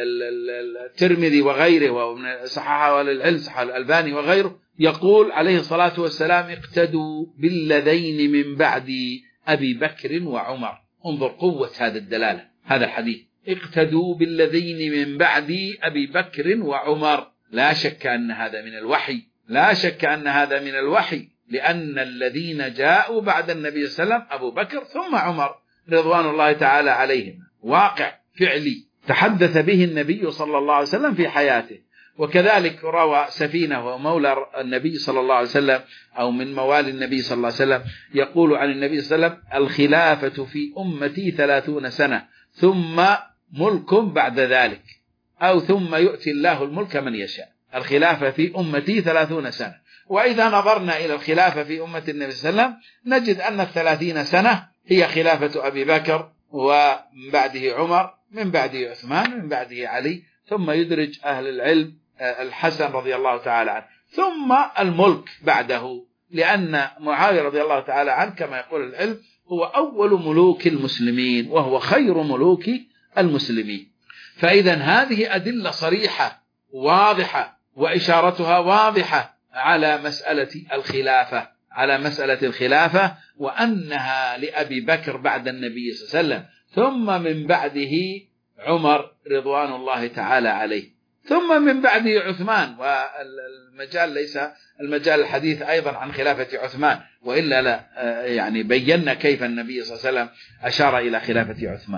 الترمذي وغيره، وصححه للعلم صححه الألباني وغيره، يقول عليه الصلاة والسلام: اقتدوا بالذين من بعد أبي بكر وعمر. انظر قوة هذا الدلالة، هذا الحديث: اقتدوا بالذين من بعد أبي بكر وعمر. لا شك أن هذا من الوحي، لا شك أن هذا من الوحي، لأن الذين جاءوا بعد النبي صلى الله عليه وسلم أبو بكر ثم عمر رضوان الله تعالى عليهم، واقع فعلي تحدث به النبي صلى الله عليه وسلم في حياته. وكذلك روى سفينة ومولى النبي صلى الله عليه وسلم أو من موالي النبي صلى الله عليه وسلم يقول عن النبي صلى الله عليه وسلم: الخلافة في أمتي ثلاثون سنة ثم ملك بعد ذلك، أو ثم يؤتي الله الملك من يشاء. الخلافة في أمتي ثلاثون سنة. وإذا نظرنا إلى الخلافة في أمة النبي صلى الله عليه وسلم نجد أن الثلاثين سنة هي خلافة أبي بكر، ومن بعده عمر، من بعده عثمان، من بعده علي، ثم يدرج أهل العلم الحسن رضي الله تعالى عنه، ثم الملك بعده، لأن معاوية رضي الله تعالى عنه كما يقول العلم هو أول ملوك المسلمين، وهو خير ملوك المسلمين. فإذا هذه أدلة صريحة واضحة، وإشارتها واضحة على مسألة الخلافة، على مسألة الخلافة، وأنها لأبي بكر بعد النبي صلى الله عليه وسلم، ثم من بعده عمر رضوان الله تعالى عليه، ثم من بعده عثمان. والمجال ليس المجال الحديث أيضا عن خلافة عثمان، وإلا لا يعني بينا كيف النبي صلى الله عليه وسلم أشار إلى خلافة عثمان.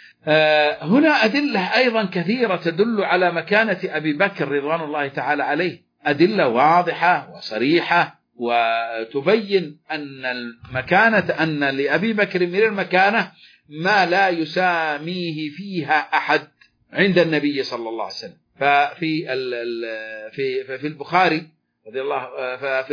هنا أدلة أيضا كثيرة تدل على مكانة أبي بكر رضوان الله تعالى عليه، أدلة واضحة وصريحة، وتبين أن المكانة، أن لأبي بكر من المكانة ما لا يساميه فيها أحد عند النبي صلى الله عليه وسلم. ففي في في البخاري رضي الله ففي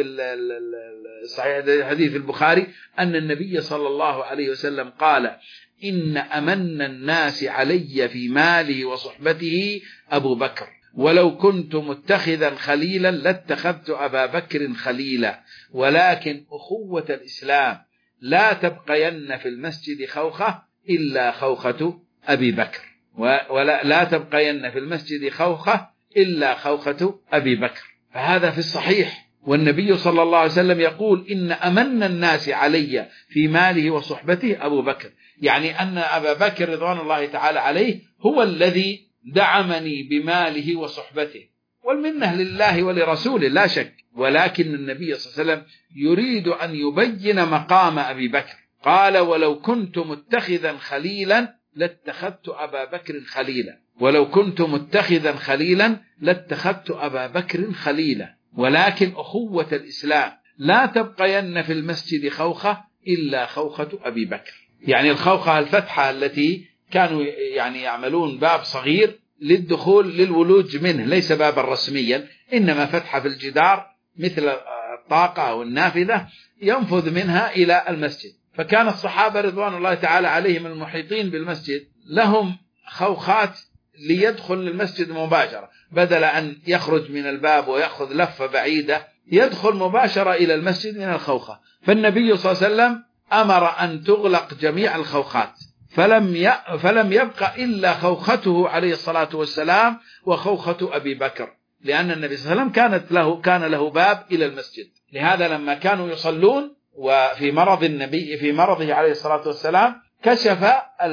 الصحيح الحديث البخاري أن النبي صلى الله عليه وسلم قال: إن أمن الناس علي في ماله وصحبته أبو بكر، ولو كنت متخذا خليلا لاتخذت أبا بكر خليلا، ولكن أخوة الإسلام لا تبقين في المسجد خوخة إلا خوخة أبي بكر، ولا لا تبقين في المسجد خوخة إلا خوخة أبي بكر. فهذا في الصحيح. والنبي صلى الله عليه وسلم يقول: إن أمن الناس علي في ماله وصحبته أبو بكر، يعني أن أبا بكر رضوان الله تعالى عليه هو الذي دعمني بماله وصحبته، والمنة لله ولرسوله لا شك، ولكن النبي صلى الله عليه وسلم يريد أن يبين مقام أبي بكر. قال: ولو كنت متخذا خليلا لاتخذت أبا بكر خليلا، ولو كنت متخذا خليلا لاتخذت أبا بكر خليلا، ولكن أخوة الإسلام لا تبقين في المسجد خوخة إلا خوخة أبي بكر. يعني الخوخة الفتحة التي كانوا يعني يعملون باب صغير للدخول للولوج منه، ليس بابا رسميا، إنما فتحة في الجدار مثل الطاقة أو النافذة ينفذ منها إلى المسجد. فكان الصحابة رضوان الله تعالى عليهم المحيطين بالمسجد لهم خوخات ليدخل للمسجد مباشرة، بدل أن يخرج من الباب ويأخذ لفة بعيدة، يدخل مباشرة إلى المسجد من الخوخة. فالنبي صلى الله عليه وسلم أمر أن تغلق جميع الخوخات، فلم فلم يبقى إلا خوخته عليه الصلاة والسلام وخوخة أبي بكر، لأن النبي صلى الله عليه وسلم كانت له كان له باب إلى المسجد. لهذا لما كانوا يصلون وفي مرض النبي في مرضه عليه الصلاة والسلام كشف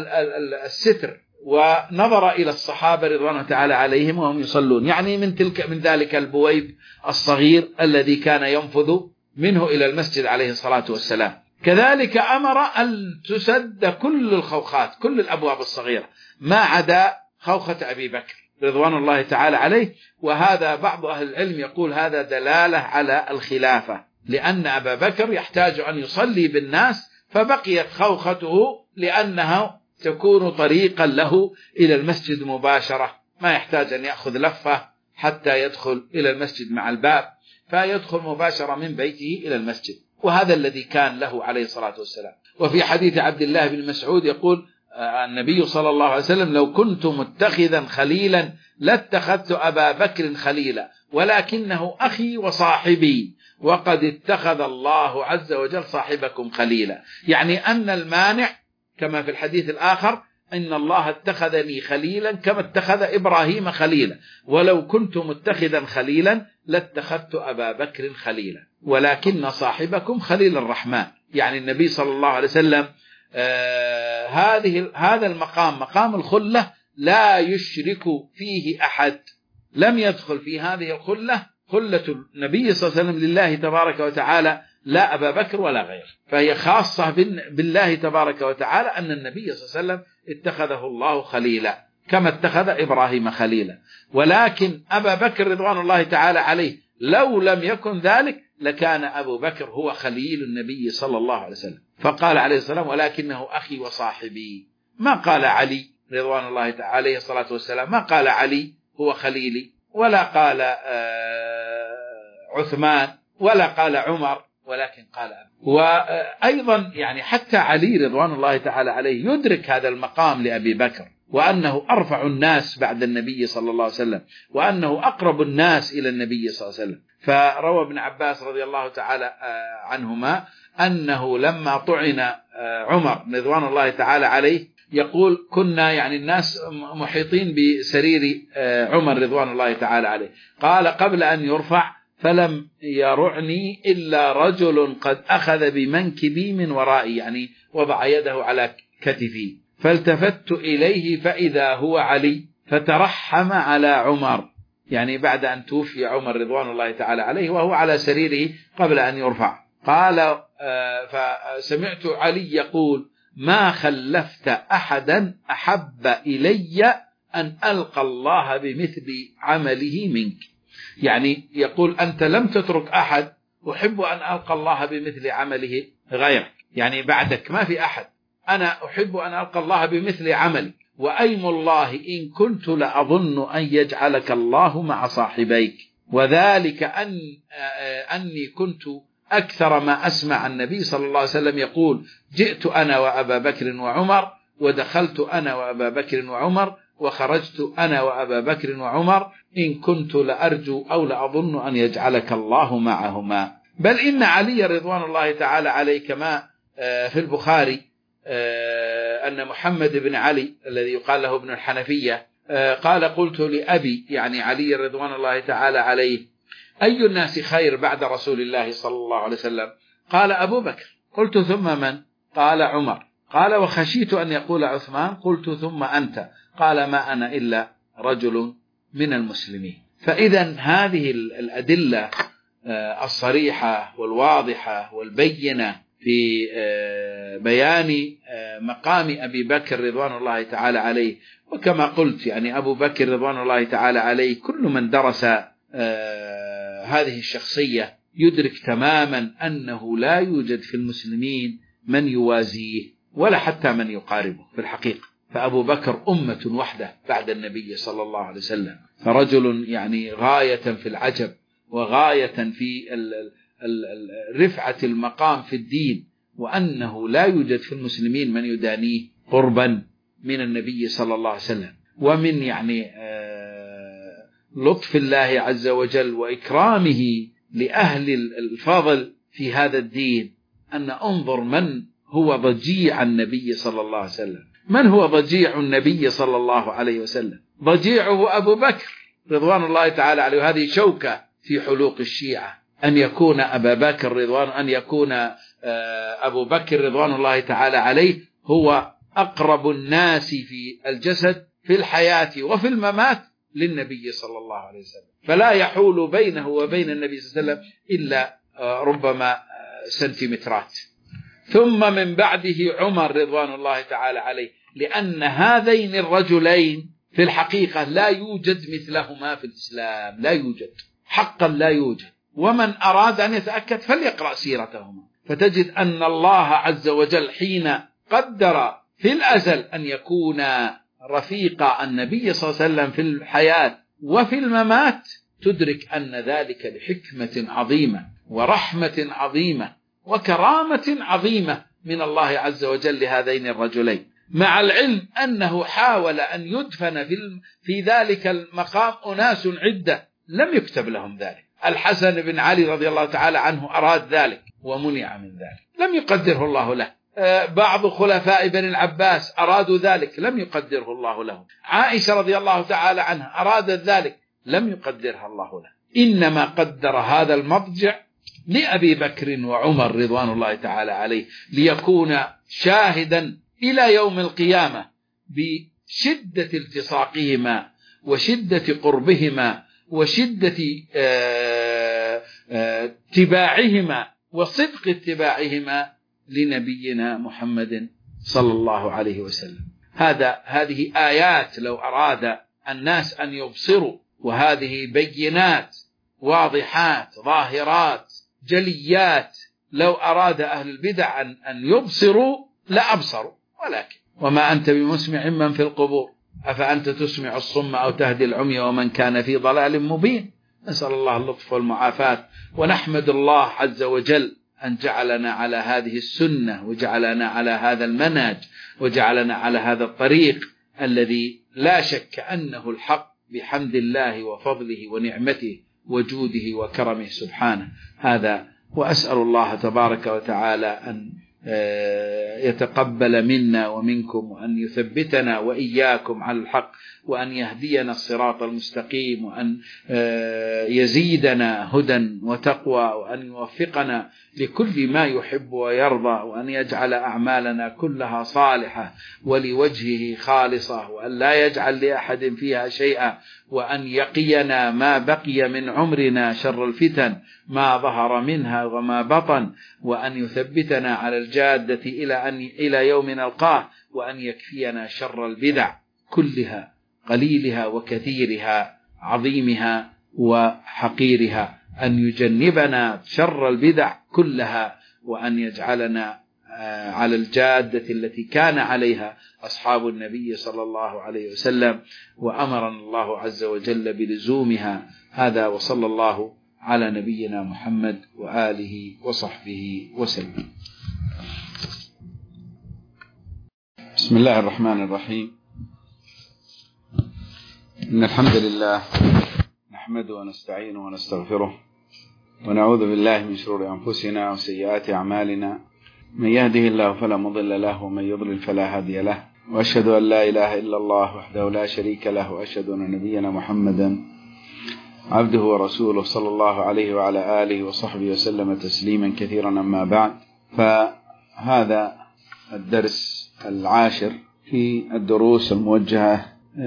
الستر ونظر إلى الصحابة رضوان الله تعالى عليهم وهم يصلون، يعني من تلك من ذلك البويب الصغير الذي كان ينفذ منه إلى المسجد عليه الصلاة والسلام. كذلك أمر أن تسد كل الخوخات، كل الأبواب الصغيرة، ما عدا خوخة أبي بكر رضوان الله تعالى عليه. وهذا بعض أهل العلم يقول هذا دلالة على الخلافة، لأن أبا بكر يحتاج أن يصلي بالناس، فبقيت خوخته لأنها تكون طريقا له إلى المسجد مباشرة، ما يحتاج أن يأخذ لفة حتى يدخل إلى المسجد مع الباب. فيدخل مباشرة من بيته إلى المسجد، وهذا الذي كان له عليه الصلاة والسلام. وفي حديث عبد الله بن مسعود يقول النبي صلى الله عليه وسلم: لو كنت متخذا خليلا لاتخذت أبا بكر خليلا ولكنه أخي وصاحبي وقد اتخذ الله عز وجل صاحبكم خليلا. يعني أن المانع كما في الحديث الآخر إن الله اتخذني خليلا كما اتخذ إبراهيم خليلا، ولو كنت متخذا خليلا لاتخذت أبا بكر خليلا ولكن صاحبكم خليل الرحمن. يعني النبي صلى الله عليه وسلم آه هذه هذا المقام مقام الخلة لا يشرك فيه أحد، لم يدخل في هذه الخلة خلة النبي صلى الله عليه وسلم لله تبارك وتعالى لا أبا بكر ولا غير، فهي خاصة بالله تبارك وتعالى أن النبي صلى الله عليه وسلم اتخذه الله خليلا كما اتخذ إبراهيم خليلا. ولكن أبا بكر رضوان الله تعالى عليه لو لم يكن ذلك لكان أبو بكر هو خليل النبي صلى الله عليه وسلم. فقال عليه السلام: ولكنه أخي وصاحبي. ما قال علي رضوان الله تعالى عليه الصلاة والسلام، ما قال علي هو خليلي، ولا قال عثمان، ولا قال عمر، ولكن قال أبو. وأيضا يعني حتى علي رضوان الله تعالى عليه يدرك هذا المقام لأبي بكر، وأنه أرفع الناس بعد النبي صلى الله عليه وسلم، وأنه أقرب الناس إلى النبي صلى الله عليه وسلم. فروى ابن عباس رضي الله تعالى عنهما أنه لما طعن عمر رضوان الله تعالى عليه يقول: كنا يعني الناس محيطين بسرير عمر رضوان الله تعالى عليه، قال: قبل أن يرفع فلم يرعني إلا رجل قد أخذ بمنكبي من ورائي، يعني وضع يده على كتفي، فالتفت إليه فإذا هو علي فترحم على عمر، يعني بعد أن توفي عمر رضوان الله تعالى عليه وهو على سريره قبل أن يرفع. قال: فسمعت علي يقول: ما خلفت أحدا أحب إلي أن ألقى الله بمثل عمله منك. يعني يقول: أنت لم تترك أحد أحب أن ألقى الله بمثل عمله غيرك، يعني بعدك ما في أحد، أنا أحب أن ألقى الله بمثل عملك، وأيم الله إن كنت لأظن أن يجعلك الله مع صاحبيك، وذلك أن أني كنت أكثر ما أسمع النبي صلى الله عليه وسلم يقول: جئت أنا وأبا بكر وعمر، ودخلت أنا وأبا بكر وعمر، وخرجت أنا وأبا بكر وعمر، إن كنت لأرجو أو لأظن أن يجعلك الله معهما. بل إن علي رضوان الله تعالى عليه كما في البخاري أن محمد بن علي الذي يقال له ابن الحنفية قال: قلت لأبي يعني علي رضوان الله تعالى عليه: أي الناس خير بعد رسول الله صلى الله عليه وسلم؟ قال: أبو بكر. قلت: ثم من؟ قال: عمر. قال: وخشيت أن يقول عثمان. قلت: ثم أنت؟ قال: ما أنا إلا رجل من المسلمين. فإذا هذه الأدلة الصريحة والواضحة والبينة في بيان مقام أبي بكر رضوان الله تعالى عليه. وكما قلت يعني أبو بكر رضوان الله تعالى عليه كل من درس هذه الشخصية يدرك تماما أنه لا يوجد في المسلمين من يوازيه ولا حتى من يقاربه في الحقيقة. فأبو بكر أمة وحده بعد النبي صلى الله عليه وسلم، فرجل يعني غاية في العجب وغاية في رفعة المقام في الدين، وأنه لا يوجد في المسلمين من يدانيه قربا من النبي صلى الله عليه وسلم. ومن يعني لطف الله عز وجل وإكرامه لأهل الفضل في هذا الدين أن انظر من هو ضجيع النبي صلى الله عليه وسلم. من هو ضجيع النبي صلى الله عليه وسلم؟ ضجيعه أبو بكر رضوان الله تعالى عليه. وهذه شوكة في حلوق الشيعة أن يكون أبا بكر رضوان أن يكون أبو بكر رضوان الله تعالى عليه هو أقرب الناس في الجسد في الحياة وفي الممات للنبي صلى الله عليه وسلم، فلا يحول بينه وبين النبي صلى الله عليه وسلم إلا ربما سنتيمترات. ثم من بعده عمر رضوان الله تعالى عليه، لأن هذين الرجلين في الحقيقة لا يوجد مثلهما في الإسلام، لا يوجد حقا لا يوجد. ومن أراد أن يتأكد فليقرأ سيرتهما، فتجد أن الله عز وجل حين قدر في الأزل أن يكون رفيق النبي صلى الله عليه وسلم في الحياة وفي الممات تدرك أن ذلك لحكمة عظيمة ورحمة عظيمة وكرامة عظيمة من الله عز وجل لهذين الرجلين، مع العلم أنه حاول أن يدفن في ذلك المقام أناس عدة لم يكتب لهم ذلك. الحسن بن علي رضي الله تعالى عنه أراد ذلك ومنع من ذلك، لم يقدره الله له. بعض خلفاء بن العباس أرادوا ذلك لم يقدره الله له. عائشة رضي الله تعالى عنها أرادت ذلك لم يقدرها الله له. إنما قدر هذا المضجع لأبي بكر وعمر رضوان الله تعالى عليه ليكون شاهدا إلى يوم القيامة بشدة التصاقهما وشدة قربهما وشدة اتباعهما وصدق اتباعهما لنبينا محمد صلى الله عليه وسلم. هذا هذه آيات لو أراد الناس أن يبصروا، وهذه بينات واضحات ظاهرات جليات، لو أراد أهل البدع أن يبصروا لأبصروا، ولكن وما أنت بمسمع من في القبور أفأنت تسمع الصم أو تهدي العمي ومن كان في ضلال مبين. نسأل الله اللطف والمعافاة، ونحمد الله عز وجل أن جعلنا على هذه السنة وجعلنا على هذا المنهج وجعلنا على هذا الطريق الذي لا شك أنه الحق بحمد الله وفضله ونعمته وجوده وكرمه سبحانه. هذا، وأسأل الله تبارك وتعالى أن يتقبل منا ومنكم، وأن يثبتنا وإياكم على الحق، وأن يهدينا الصراط المستقيم، وأن يزيدنا هدى وتقوى، وأن يوفقنا لكل ما يحب ويرضى، وأن يجعل أعمالنا كلها صالحة ولوجهه خالصة، وأن لا يجعل لأحد فيها شيئا، وأن يقينا ما بقي من عمرنا شر الفتن ما ظهر منها وما بطن، وأن يثبتنا على الجادة إلى أن إلى يوم نلقاه، وأن يكفينا شر البدع كلها قليلها وكثيرها عظيمها وحقيرها، أن يجنبنا شر البدع كلها، وأن يجعلنا على الجادة التي كان عليها أصحاب النبي صلى الله عليه وسلم وأمرنا الله عز وجل بلزومها. هذا، وصلى الله على نبينا محمد وآله وصحبه وسلم. بسم الله الرحمن الرحيم. إن الحمد لله نحمده ونستعينه ونستغفره، ونعوذ بالله من شرور أنفسنا وسيئات أعمالنا. من يهده الله فلا مضل له، ومن يضلل فلا هادي له، وأشهد أن لا إله إلا الله وحده لا شريك له، وأشهد أن نبينا محمدا عبده ورسوله صلى الله عليه وعلى آله وصحبه وسلم تسليما كثيرا. أما بعد، فهذا الدرس العاشر في الدروس الموجهة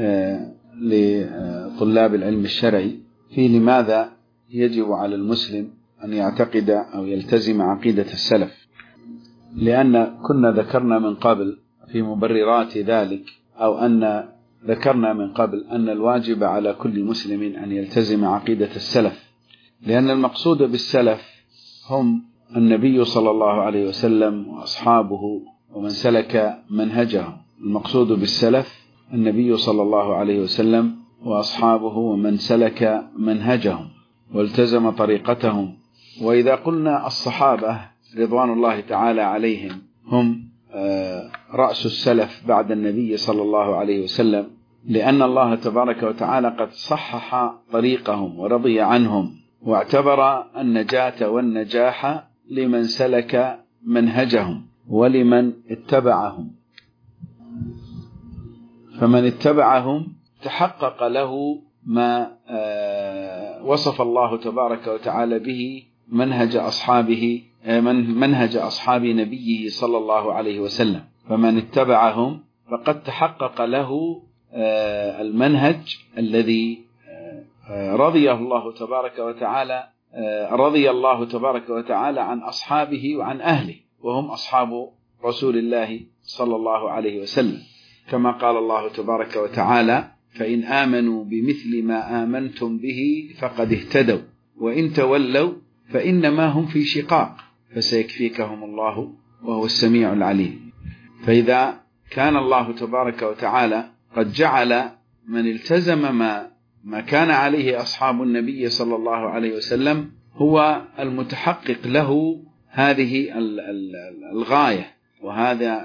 لطلاب العلم الشرعي في لماذا يجب على المسلم أن يعتقد أو يلتزم عقيدة السلف. لأن كنا ذكرنا من قبل في مبررات ذلك، أو أن ذكرنا من قبل أن الواجب على كل مسلم أن يلتزم عقيدة السلف، لأن المقصود بالسلف هم النبي صلى الله عليه وسلم وأصحابه ومن سلك منهجهم. المقصود بالسلف النبي صلى الله عليه وسلم وأصحابه ومن سلك منهجهم والتزم طريقتهم. وإذا قلنا الصحابة رضوان الله تعالى عليهم هم رأس السلف بعد النبي صلى الله عليه وسلم، لأن الله تبارك وتعالى قد صحح طريقهم ورضي عنهم، واعتبر النجاة والنجاح لمن سلك منهجهم ولمن اتبعهم. فمن اتبعهم تحقق له ما وصف الله تبارك وتعالى به منهج أصحابه من منهج أصحاب نبيه صلى الله عليه وسلم. فمن اتبعهم فقد تحقق له المنهج الذي رضي الله تبارك وتعالى رضي الله تبارك وتعالى عن أصحابه وعن أهله، وهم أصحاب رسول الله صلى الله عليه وسلم، كما قال الله تبارك وتعالى: فإن آمنوا بمثل ما آمنتم به فقد اهتدوا وإن تولوا فإنما هم في شقاق فسيكفيكهم الله وهو السميع العليم. فإذا كان الله تبارك وتعالى قد جعل من التزم ما ما كان عليه أصحاب النبي صلى الله عليه وسلم هو المتحقق له هذه الغاية وهذا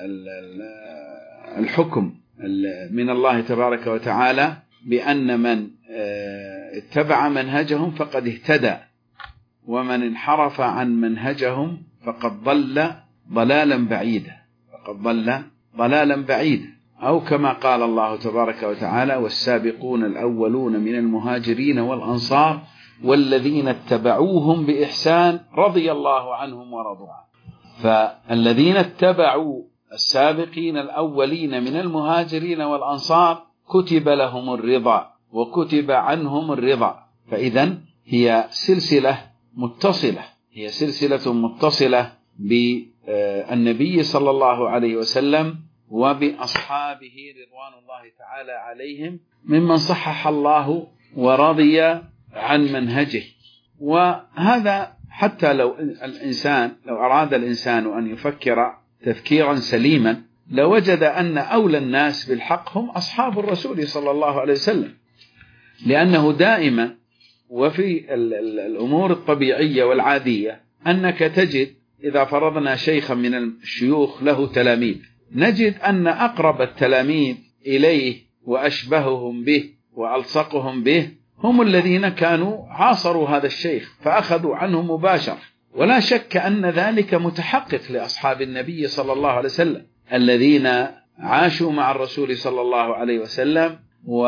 الحكم من الله تبارك وتعالى بأن من اتبع منهجهم فقد اهتدى ومن انحرف عن منهجهم فقد ضل ضلالا بعيدا فقد ضل ضلالا بعيدا أو كما قال الله تبارك وتعالى والسابقون الأولون من المهاجرين والأنصار والذين اتبعوهم بإحسان رضي الله عنهم ورضوا عنه. فالذين اتبعوا السابقين الأولين من المهاجرين والأنصار كتب لهم الرضا وكتب عنهم الرضا. فإذن هي سلسلة متصلة هي سلسلة متصلة بالنبي صلى الله عليه وسلم وبأصحابه رضوان الله تعالى عليهم ممن صحح الله ورضي عن منهجه. وهذا حتى لو الإنسان لو أراد الإنسان أن يفكر تفكيرا سليما لوجد أن أولى الناس بالحق هم أصحاب الرسول صلى الله عليه وسلم، لأنه دائما وفي الأمور الطبيعية والعادية أنك تجد إذا فرضنا شيخا من الشيوخ له تلاميذ نجد أن أقرب التلاميذ إليه وأشبههم به وألصقهم به هم الذين كانوا عاصروا هذا الشيخ فأخذوا عنه مباشر. ولا شك أن ذلك متحقق لأصحاب النبي صلى الله عليه وسلم الذين عاشوا مع الرسول صلى الله عليه وسلم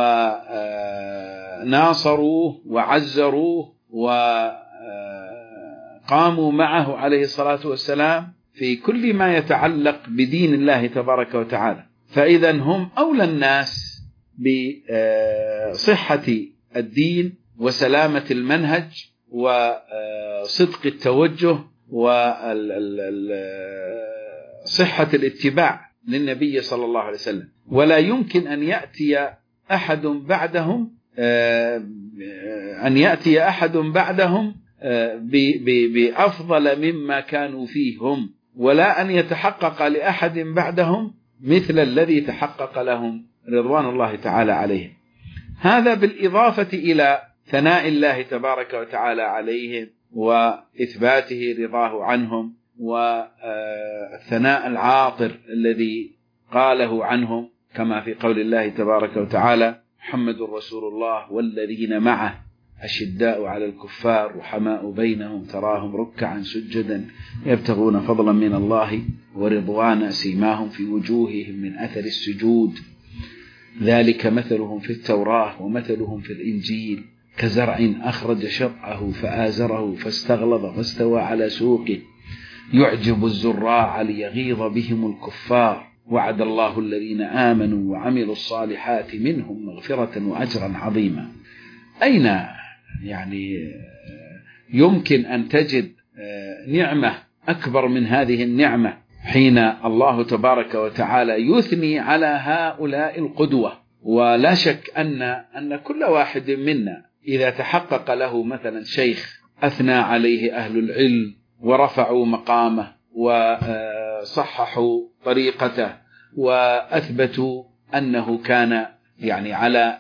وناصروه وعزروه وقاموا معه عليه الصلاة والسلام في كل ما يتعلق بدين الله تبارك وتعالى. فإذا هم أولى الناس بصحة الدين وسلامة المنهج وصدق التوجه وصحة الاتباع للنبي صلى الله عليه وسلم. ولا يمكن أن يأتي أحد بعدهم أن يأتي أحد بعدهم بأفضل مما كانوا فيه هم، ولا أن يتحقق لأحد بعدهم مثل الذي تحقق لهم رضوان الله تعالى عليهم. هذا بالإضافة إلى ثناء الله تبارك وتعالى عليهم وإثباته رضاه عنهم والثناء العاطر الذي قاله عنهم كما في قول الله تبارك وتعالى محمد رسول الله والذين معه أشداء على الكفار رحماء بينهم تراهم ركعا سجدا يبتغون فضلا من الله ورضوانا سيماهم في وجوههم من أثر السجود ذلك مثلهم في التوراة ومثلهم في الإنجيل كزرع أخرج شطأه فآزره فاستغلظ فاستوى على سوقه يعجب الزراع ليغيظ بهم الكفار وعد الله الذين آمنوا وعملوا الصالحات منهم مغفرة وأجرا عظيما. أين يعني يمكن أن تجد نعمة أكبر من هذه النعمة حين الله تبارك وتعالى يثني على هؤلاء القدوة؟ ولا شك أن أن كل واحد منا إذا تحقق له مثلا شيخ أثنى عليه أهل العلم ورفعوا مقامه وصححوا طريقته وأثبتوا أنه كان يعني على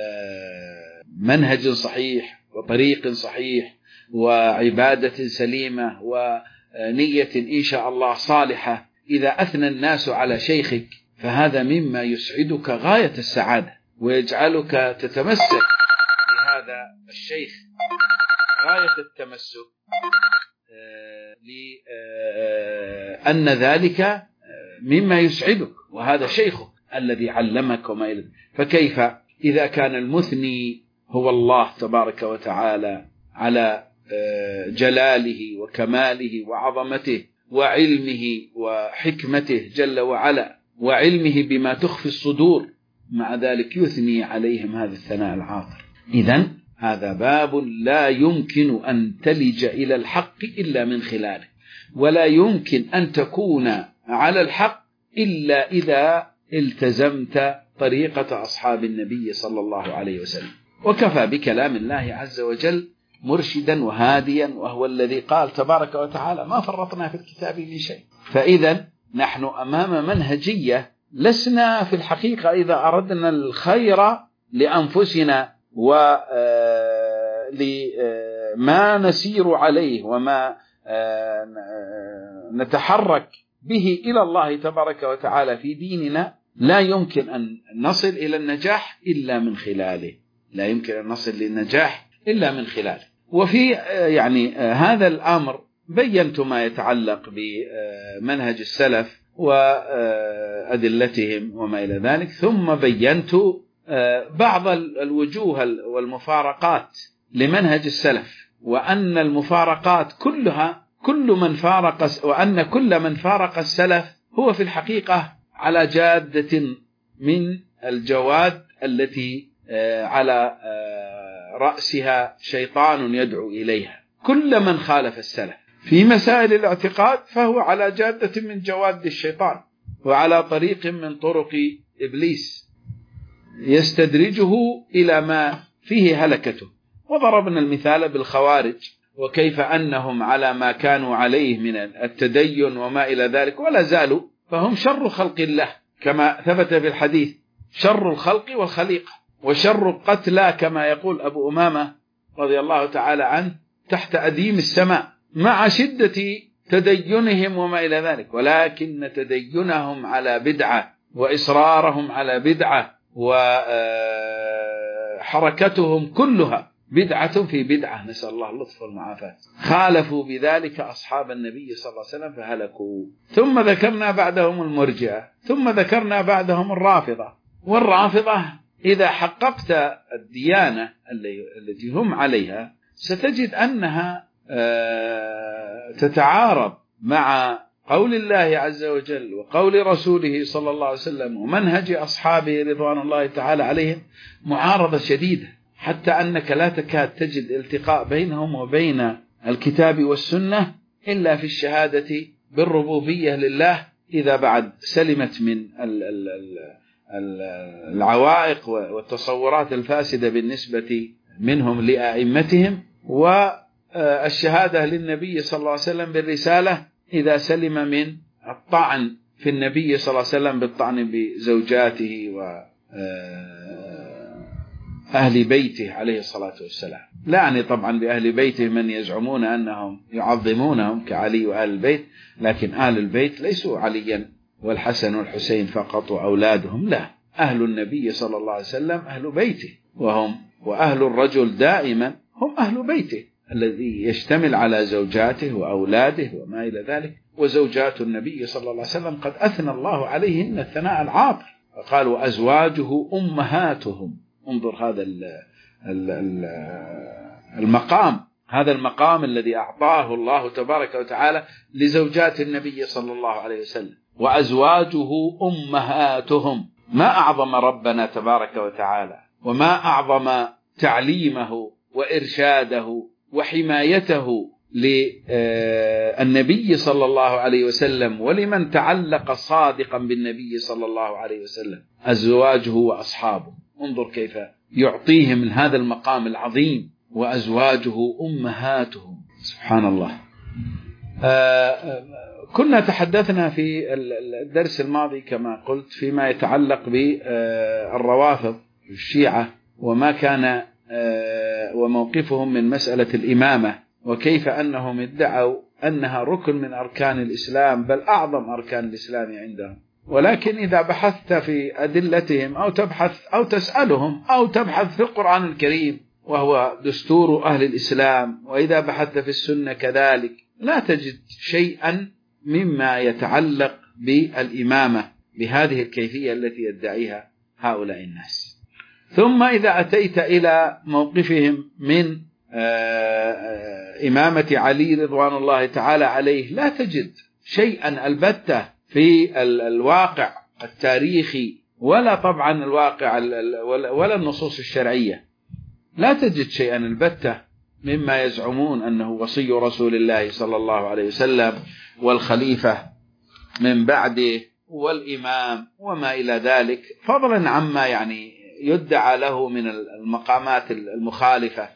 منهج صحيح وطريق صحيح وعبادة سليمة ونية إن شاء الله صالحة، إذا أثنى الناس على شيخك فهذا مما يسعدك غاية السعادة ويجعلك تتمسك بهذا الشيخ غاية التمسك، لأن ذلك مما يسعدك وهذا شيخك الذي علمك وما إليه. فكيف إذا كان المثني هو الله تبارك وتعالى على جلاله وكماله وعظمته وعلمه وحكمته جل وعلا وعلمه بما تخفي الصدور، مع ذلك يثني عليهم هذا الثناء العاطر. إذن هذا باب لا يمكن أن تلج إلى الحق إلا من خلاله، ولا يمكن أن تكون على الحق إلا إذا التزمت طريقة أصحاب النبي صلى الله عليه وسلم. وكفى بكلام الله عز وجل مرشدا وهاديا، وهو الذي قال تبارك وتعالى ما فرطنا في الكتاب من شيء. فإذا نحن أمام منهجية لسنا في الحقيقة إذا أردنا الخير لأنفسنا ولما نسير عليه وما نتحرك به إلى الله تبارك وتعالى في ديننا لا يمكن أن نصل إلى النجاح إلا من خلاله، لا يمكن أن نصل للنجاح إلا من خلاله. وفي يعني هذا الأمر بينت ما يتعلق بمنهج السلف وأدلتهم وما إلى ذلك، ثم بينت بعض الوجوه والمفارقات لمنهج السلف، وأن المفارقات كلها كل من فارق وأن كل من فارق السلف هو في الحقيقة على جادة من الجواد التي على رأسها شيطان يدعو إليها. كل من خالف السلف في مسائل الاعتقاد فهو على جادة من جواد الشيطان وعلى طريق من طرق إبليس يستدرجه إلى ما فيه هلكته. وضربنا المثال بالخوارج وكيف أنهم على ما كانوا عليه من التدين وما إلى ذلك ولا زالوا، فهم شر خلق الله كما ثبت في الحديث، شر الخلق والخليقة وشر القتلى كما يقول أبو أمامة رضي الله تعالى عنه تحت أديم السماء، مع شدة تدينهم وما إلى ذلك، ولكن تدينهم على بدعة وإصرارهم على بدعة وحركتهم كلها بدعة في بدعة، نسأل الله اللطف والمعافاة، خالفوا بذلك أصحاب النبي صلى الله عليه وسلم فهلكوا. ثم ذكرنا بعدهم المرجئة، ثم ذكرنا بعدهم الرافضة. والرافضة إذا حققت الديانة التي هم عليها ستجد أنها تتعارض مع قول الله عز وجل وقول رسوله صلى الله عليه وسلم ومنهج أصحابه رضوان الله تعالى عليهم معارضة شديدة، حتى أنك لا تكاد تجد التقاء بينهم وبين الكتاب والسنة إلا في الشهادة بالربوبية لله، إذا بعد سلمت من العوائق والتصورات الفاسدة بالنسبة منهم لأئمتهم، والشهادة للنبي صلى الله عليه وسلم بالرسالة إذا سلم من الطعن في النبي صلى الله عليه وسلم بالطعن بزوجاته و أهل بيته عليه الصلاة والسلام. لا يعني طبعا بأهل بيته من يزعمون أنهم يعظمونهم كعلي وآل البيت، لكن آل البيت ليسوا عليا والحسن والحسين فقط وأولادهم، لا، أهل النبي صلى الله عليه وسلم أهل بيته، وهم وأهل الرجل دائما هم أهل بيته الذي يشتمل على زوجاته وأولاده وما إلى ذلك. وزوجات النبي صلى الله عليه وسلم قد أثنى الله عليهن الثناء العاطر، وقال وأزواجه أمهاتهم. انظر هذا المقام، هذا المقام الذي أعطاه الله تبارك وتعالى لزوجات النبي صلى الله عليه وسلم، وأزواجه أمهاتهم. ما أعظم ربنا تبارك وتعالى، وما أعظم تعليمه وإرشاده وحمايته للنبي صلى الله عليه وسلم ولمن تعلق صادقا بالنبي صلى الله عليه وسلم، أزواجه وأصحابه. انظر كيف يعطيه من هذا المقام العظيم، وأزواجه أمهاتهم. سبحان الله. كنا تحدثنا في الدرس الماضي كما قلت فيما يتعلق بالروافض الشيعة وما كان وموقفهم من مسألة الإمامة، وكيف أنهم ادعوا أنها ركن من أركان الإسلام، بل أعظم أركان الإسلام عندهم. ولكن إذا بحثت في أدلتهم أو تبحث أو تسألهم أو تبحث في القرآن الكريم وهو دستور أهل الإسلام، وإذا بحثت في السنة كذلك، لا تجد شيئا مما يتعلق بالإمامة بهذه الكيفية التي يدعيها هؤلاء الناس. ثم إذا أتيت إلى موقفهم من إمامة علي رضوان الله تعالى عليه، لا تجد شيئا البتة في الواقع التاريخي، ولا طبعا الواقع ولا النصوص الشرعية، لا تجد شيئا البتة مما يزعمون أنه وصي رسول الله صلى الله عليه وسلم والخليفة من بعده والإمام وما إلى ذلك، فضلا عما يعني يدعى له من المقامات المخالفة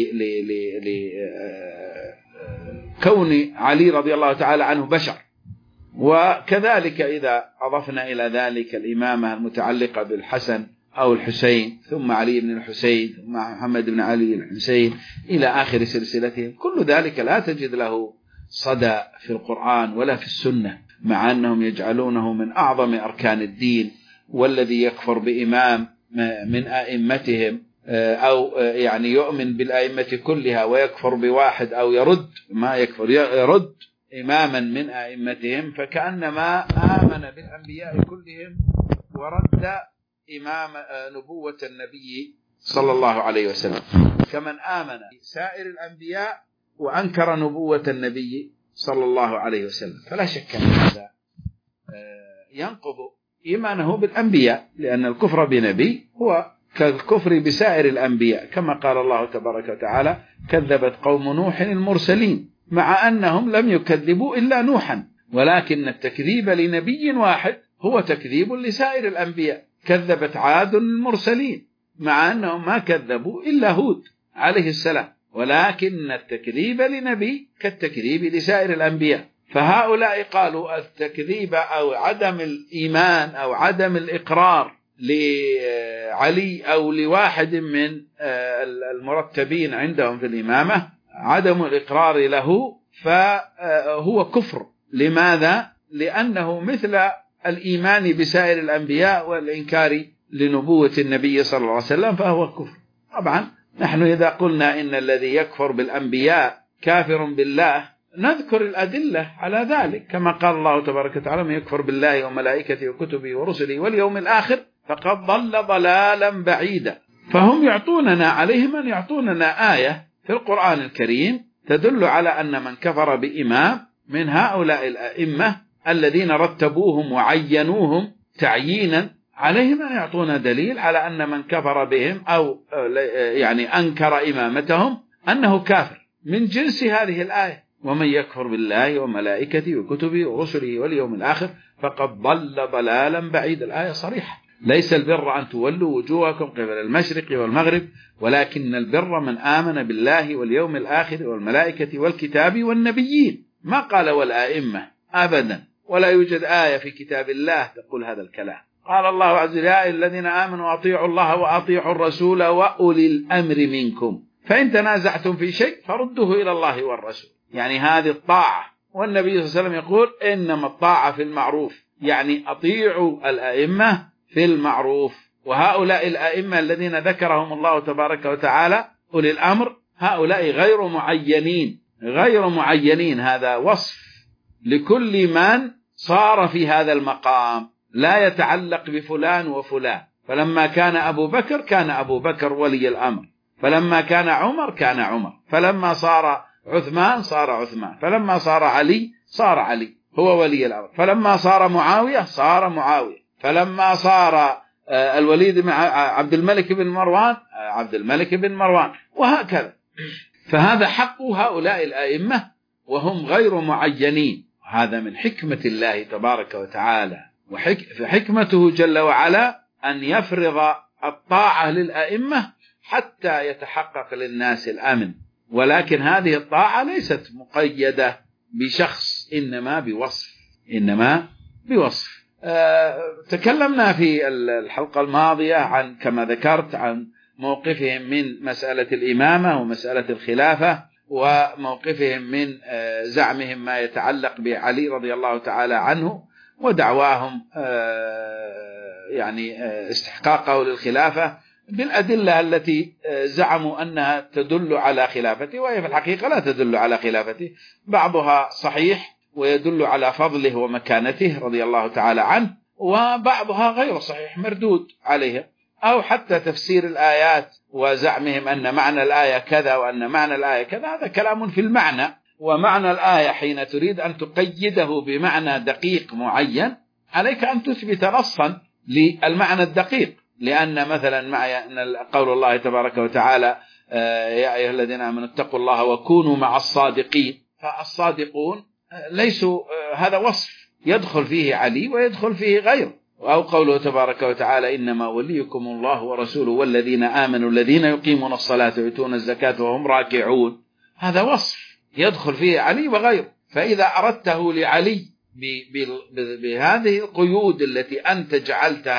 لكون علي رضي الله تعالى عنه بشر. وكذلك إذا أضفنا إلى ذلك الإمامة المتعلقة بالحسن أو الحسين ثم علي بن الحسين ثم محمد بن علي الحسين إلى آخر سلسلتهم، كل ذلك لا تجد له صدى في القرآن ولا في السنة، مع أنهم يجعلونه من أعظم أركان الدين. والذي يكفر بإمام من أئمتهم أو يعني يؤمن بالأئمة كلها ويكفر بواحد أو يرد ما يكفر يرد إماما من أئمتهم فكأنما آمن بالأنبياء كلهم ورد إمام نبوة النبي صلى الله عليه وسلم، كمن آمن بسائر الأنبياء وأنكر نبوة النبي صلى الله عليه وسلم. فلا شك أن هذا ينقض إيمانه بالأنبياء، لأن الكفر بنبي هو كالكفر بسائر الأنبياء، كما قال الله تبارك وتعالى: كذبت قوم نوح المرسلين، مع أنهم لم يكذبوا إلا نوحا، ولكن التكذيب لنبي واحد هو تكذيب لسائر الأنبياء. كذبت عاد المرسلين، مع أنهم ما كذبوا إلا هود عليه السلام، ولكن التكذيب لنبي كالتكذيب لسائر الأنبياء. فهؤلاء قالوا التكذيب أو عدم الإيمان أو عدم الإقرار لعلي أو لواحد من المرتبين عندهم في الإمامة، عدم الإقرار له فهو كفر. لماذا؟ لأنه مثل الإيمان بسائر الأنبياء والإنكار لنبوة النبي صلى الله عليه وسلم، فهو كفر. طبعا نحن إذا قلنا إن الذي يكفر بالأنبياء كافر بالله نذكر الأدلة على ذلك، كما قال الله تبارك وتعالى: من يكفر بالله وملائكته وكتبه ورسله واليوم الآخر فقد ضل ضلالا بعيدا. فهم يعطوننا عليهم أن يعطوننا آية في القرآن الكريم تدل على أن من كفر بإمام من هؤلاء الأئمة الذين رتبوهم وعينوهم تعيينا، عليهم أن يعطونا دليل على أن من كفر بهم أو يعني أنكر إمامتهم أنه كافر من جنس هذه الآية: ومن يكفر بالله وملائكته وكتبه ورسله واليوم الآخر فقد ضل ضلالا بعيدا. الآية صريحة: ليس البر أن تولوا وجوهكم قبل المشرق والمغرب ولكن البر من آمن بالله واليوم الآخر والملائكة والكتاب والنبيين. ما قال والآئمة أبدا، ولا يوجد آية في كتاب الله تقول هذا الكلام. قال الله عز وجل: يا أيها الذين آمنوا أطيعوا الله وأطيعوا الرسول وأولي الأمر منكم فإن تنازعتم في شيء فردوه إلى الله والرسول. يعني هذه الطاعة، والنبي صلى الله عليه وسلم يقول: إنما الطاعة في المعروف، يعني أطيعوا الأئمة في المعروف. وهؤلاء الأئمة الذين ذكرهم الله تبارك وتعالى أولي الأمر، هؤلاء غير معينين، غير معينين. هذا وصف لكل من صار في هذا المقام، لا يتعلق بفلان وفلان. فلما كان أبو بكر كان أبو بكر ولي الأمر، فلما كان عمر كان عمر، فلما صار عثمان صار عثمان، فلما صار علي صار علي هو ولي الأمر، فلما صار معاوية صار معاوية، فلما صار الوليد مع عبد الملك بن مروان عبد الملك بن مروان، وهكذا. فهذا حق هؤلاء الأئمة وهم غير معينين. هذا من حكمة الله تبارك وتعالى، وحكمته جل وعلا أن يفرض الطاعة للأئمة حتى يتحقق للناس الأمن. ولكن هذه الطاعة ليست مقيدة بشخص، إنما بوصف، إنما بوصف. أه تكلمنا في الحلقة الماضية عن كما ذكرت عن موقفهم من مسألة الإمامة ومسألة الخلافة، وموقفهم من أه زعمهم ما يتعلق بعلي رضي الله تعالى عنه، ودعواهم أه يعني أه استحقاقه للخلافة بالأدلة التي زعموا أنها تدل على خلافته، وهي في الحقيقة لا تدل على خلافته. بعضها صحيح ويدل على فضله ومكانته رضي الله تعالى عنه، وبعضها غير صحيح مردود عليها. أو حتى تفسير الآيات وزعمهم أن معنى الآية كذا وأن معنى الآية كذا، هذا كلام في المعنى. ومعنى الآية حين تريد أن تقيده بمعنى دقيق معين عليك أن تثبت نصا للمعنى الدقيق. لأن مثلا مع قول الله تبارك وتعالى: يا أيها الذين آمنوا اتقوا الله وكونوا مع الصادقين، فالصادقون ليسوا، هذا وصف يدخل فيه علي ويدخل فيه غيره. أو قوله تبارك وتعالى: إنما وليكم الله ورسوله والذين آمنوا الذين يقيمون الصلاة ويؤتون الزكاة وهم راكعون، هذا وصف يدخل فيه علي وغيره. فإذا أردته لعلي بهذه القيود التي أنت جعلتها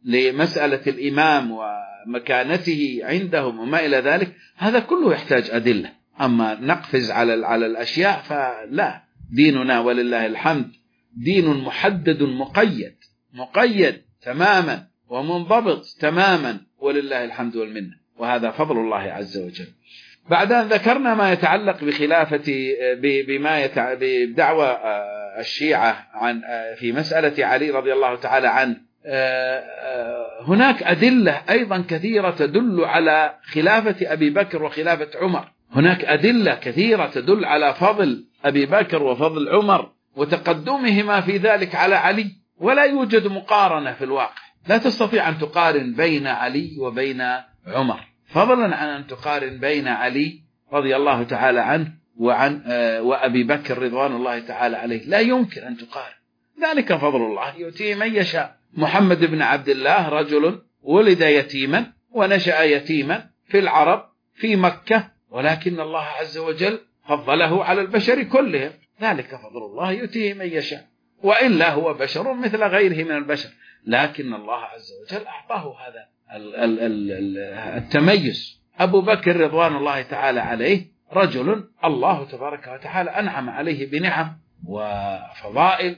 لمسألة الإمام ومكانته عندهم وما إلى ذلك، هذا كله يحتاج أدلة. أما نقفز على على الأشياء فلا، ديننا ولله الحمد دين محدد مقيد مقيد تماما ومنضبط تماما ولله الحمد والمنة، وهذا فضل الله عز وجل. بعد أن ذكرنا ما يتعلق بخلافة بما يتع... بدعوى الشيعة عن في مسألة علي رضي الله تعالى عنه، هناك أدلة أيضا كثيرة تدل على خلافة أبي بكر وخلافة عمر. هناك أدلة كثيرة تدل على فضل أبي بكر وفضل عمر وتقدمهما في ذلك على علي، ولا يوجد مقارنة في الواقع. لا تستطيع أن تقارن بين علي وبين عمر، فضلا عن أن تقارن بين علي رضي الله تعالى عنه وعن وأبي بكر رضوان الله تعالى عليه، لا يمكن أن تقارن. ذلك فضل الله يؤتيه من يشاء. محمد بن عبد الله رجل ولد يتيما ونشأ يتيما في العرب في مكة، ولكن الله عز وجل فضله على البشر كلهم. ذلك فضل الله يؤتيه من يشاء، وإلا هو بشر مثل غيره من البشر، لكن الله عز وجل أعطاه هذا التميز. أبو بكر رضوان الله تعالى عليه رجل الله تبارك وتعالى أنعم عليه بنعم وفضائل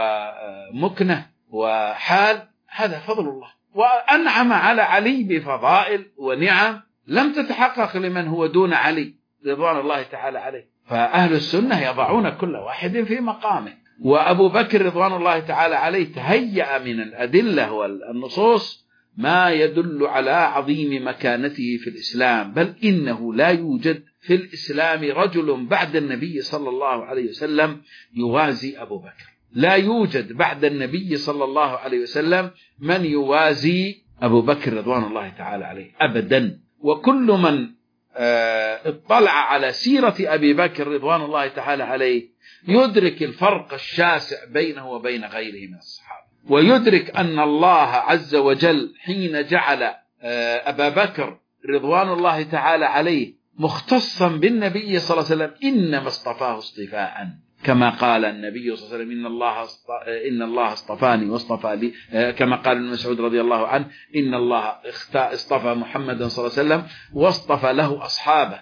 ومكنة وحال، هذا فضل الله. وأنعم على علي بفضائل ونعم لم تتحقق لمن هو دون علي رضوان الله تعالى عليه. فأهل السنة يضعون كل واحد في مقامه. وأبو بكر رضوان الله تعالى عليه تهيأ من الأدلة والنصوص ما يدل على عظيم مكانته في الإسلام، بل إنه لا يوجد في الإسلام رجل بعد النبي صلى الله عليه وسلم يوازي أبو بكر. لا يوجد بعد النبي صلى الله عليه وسلم من يوازي أبو بكر رضوان الله تعالى عليه أبدا. وكل من اطلع على سيرة أبي بكر رضوان الله تعالى عليه يدرك الفرق الشاسع بينه وبين غيره من الصحابة، ويدرك أن الله عز وجل حين جعل أبا بكر رضوان الله تعالى عليه مختصا بالنبي صلى الله عليه وسلم إنما اصطفاه اصطفاء، كما قال النبي صلى الله عليه وسلم إن الله إن الله اصطفاني واصطفى لي، كما قال ابن مسعود رضي الله عنه إن الله اصطفى محمدا صلى الله عليه وسلم واصطفى له أصحابه.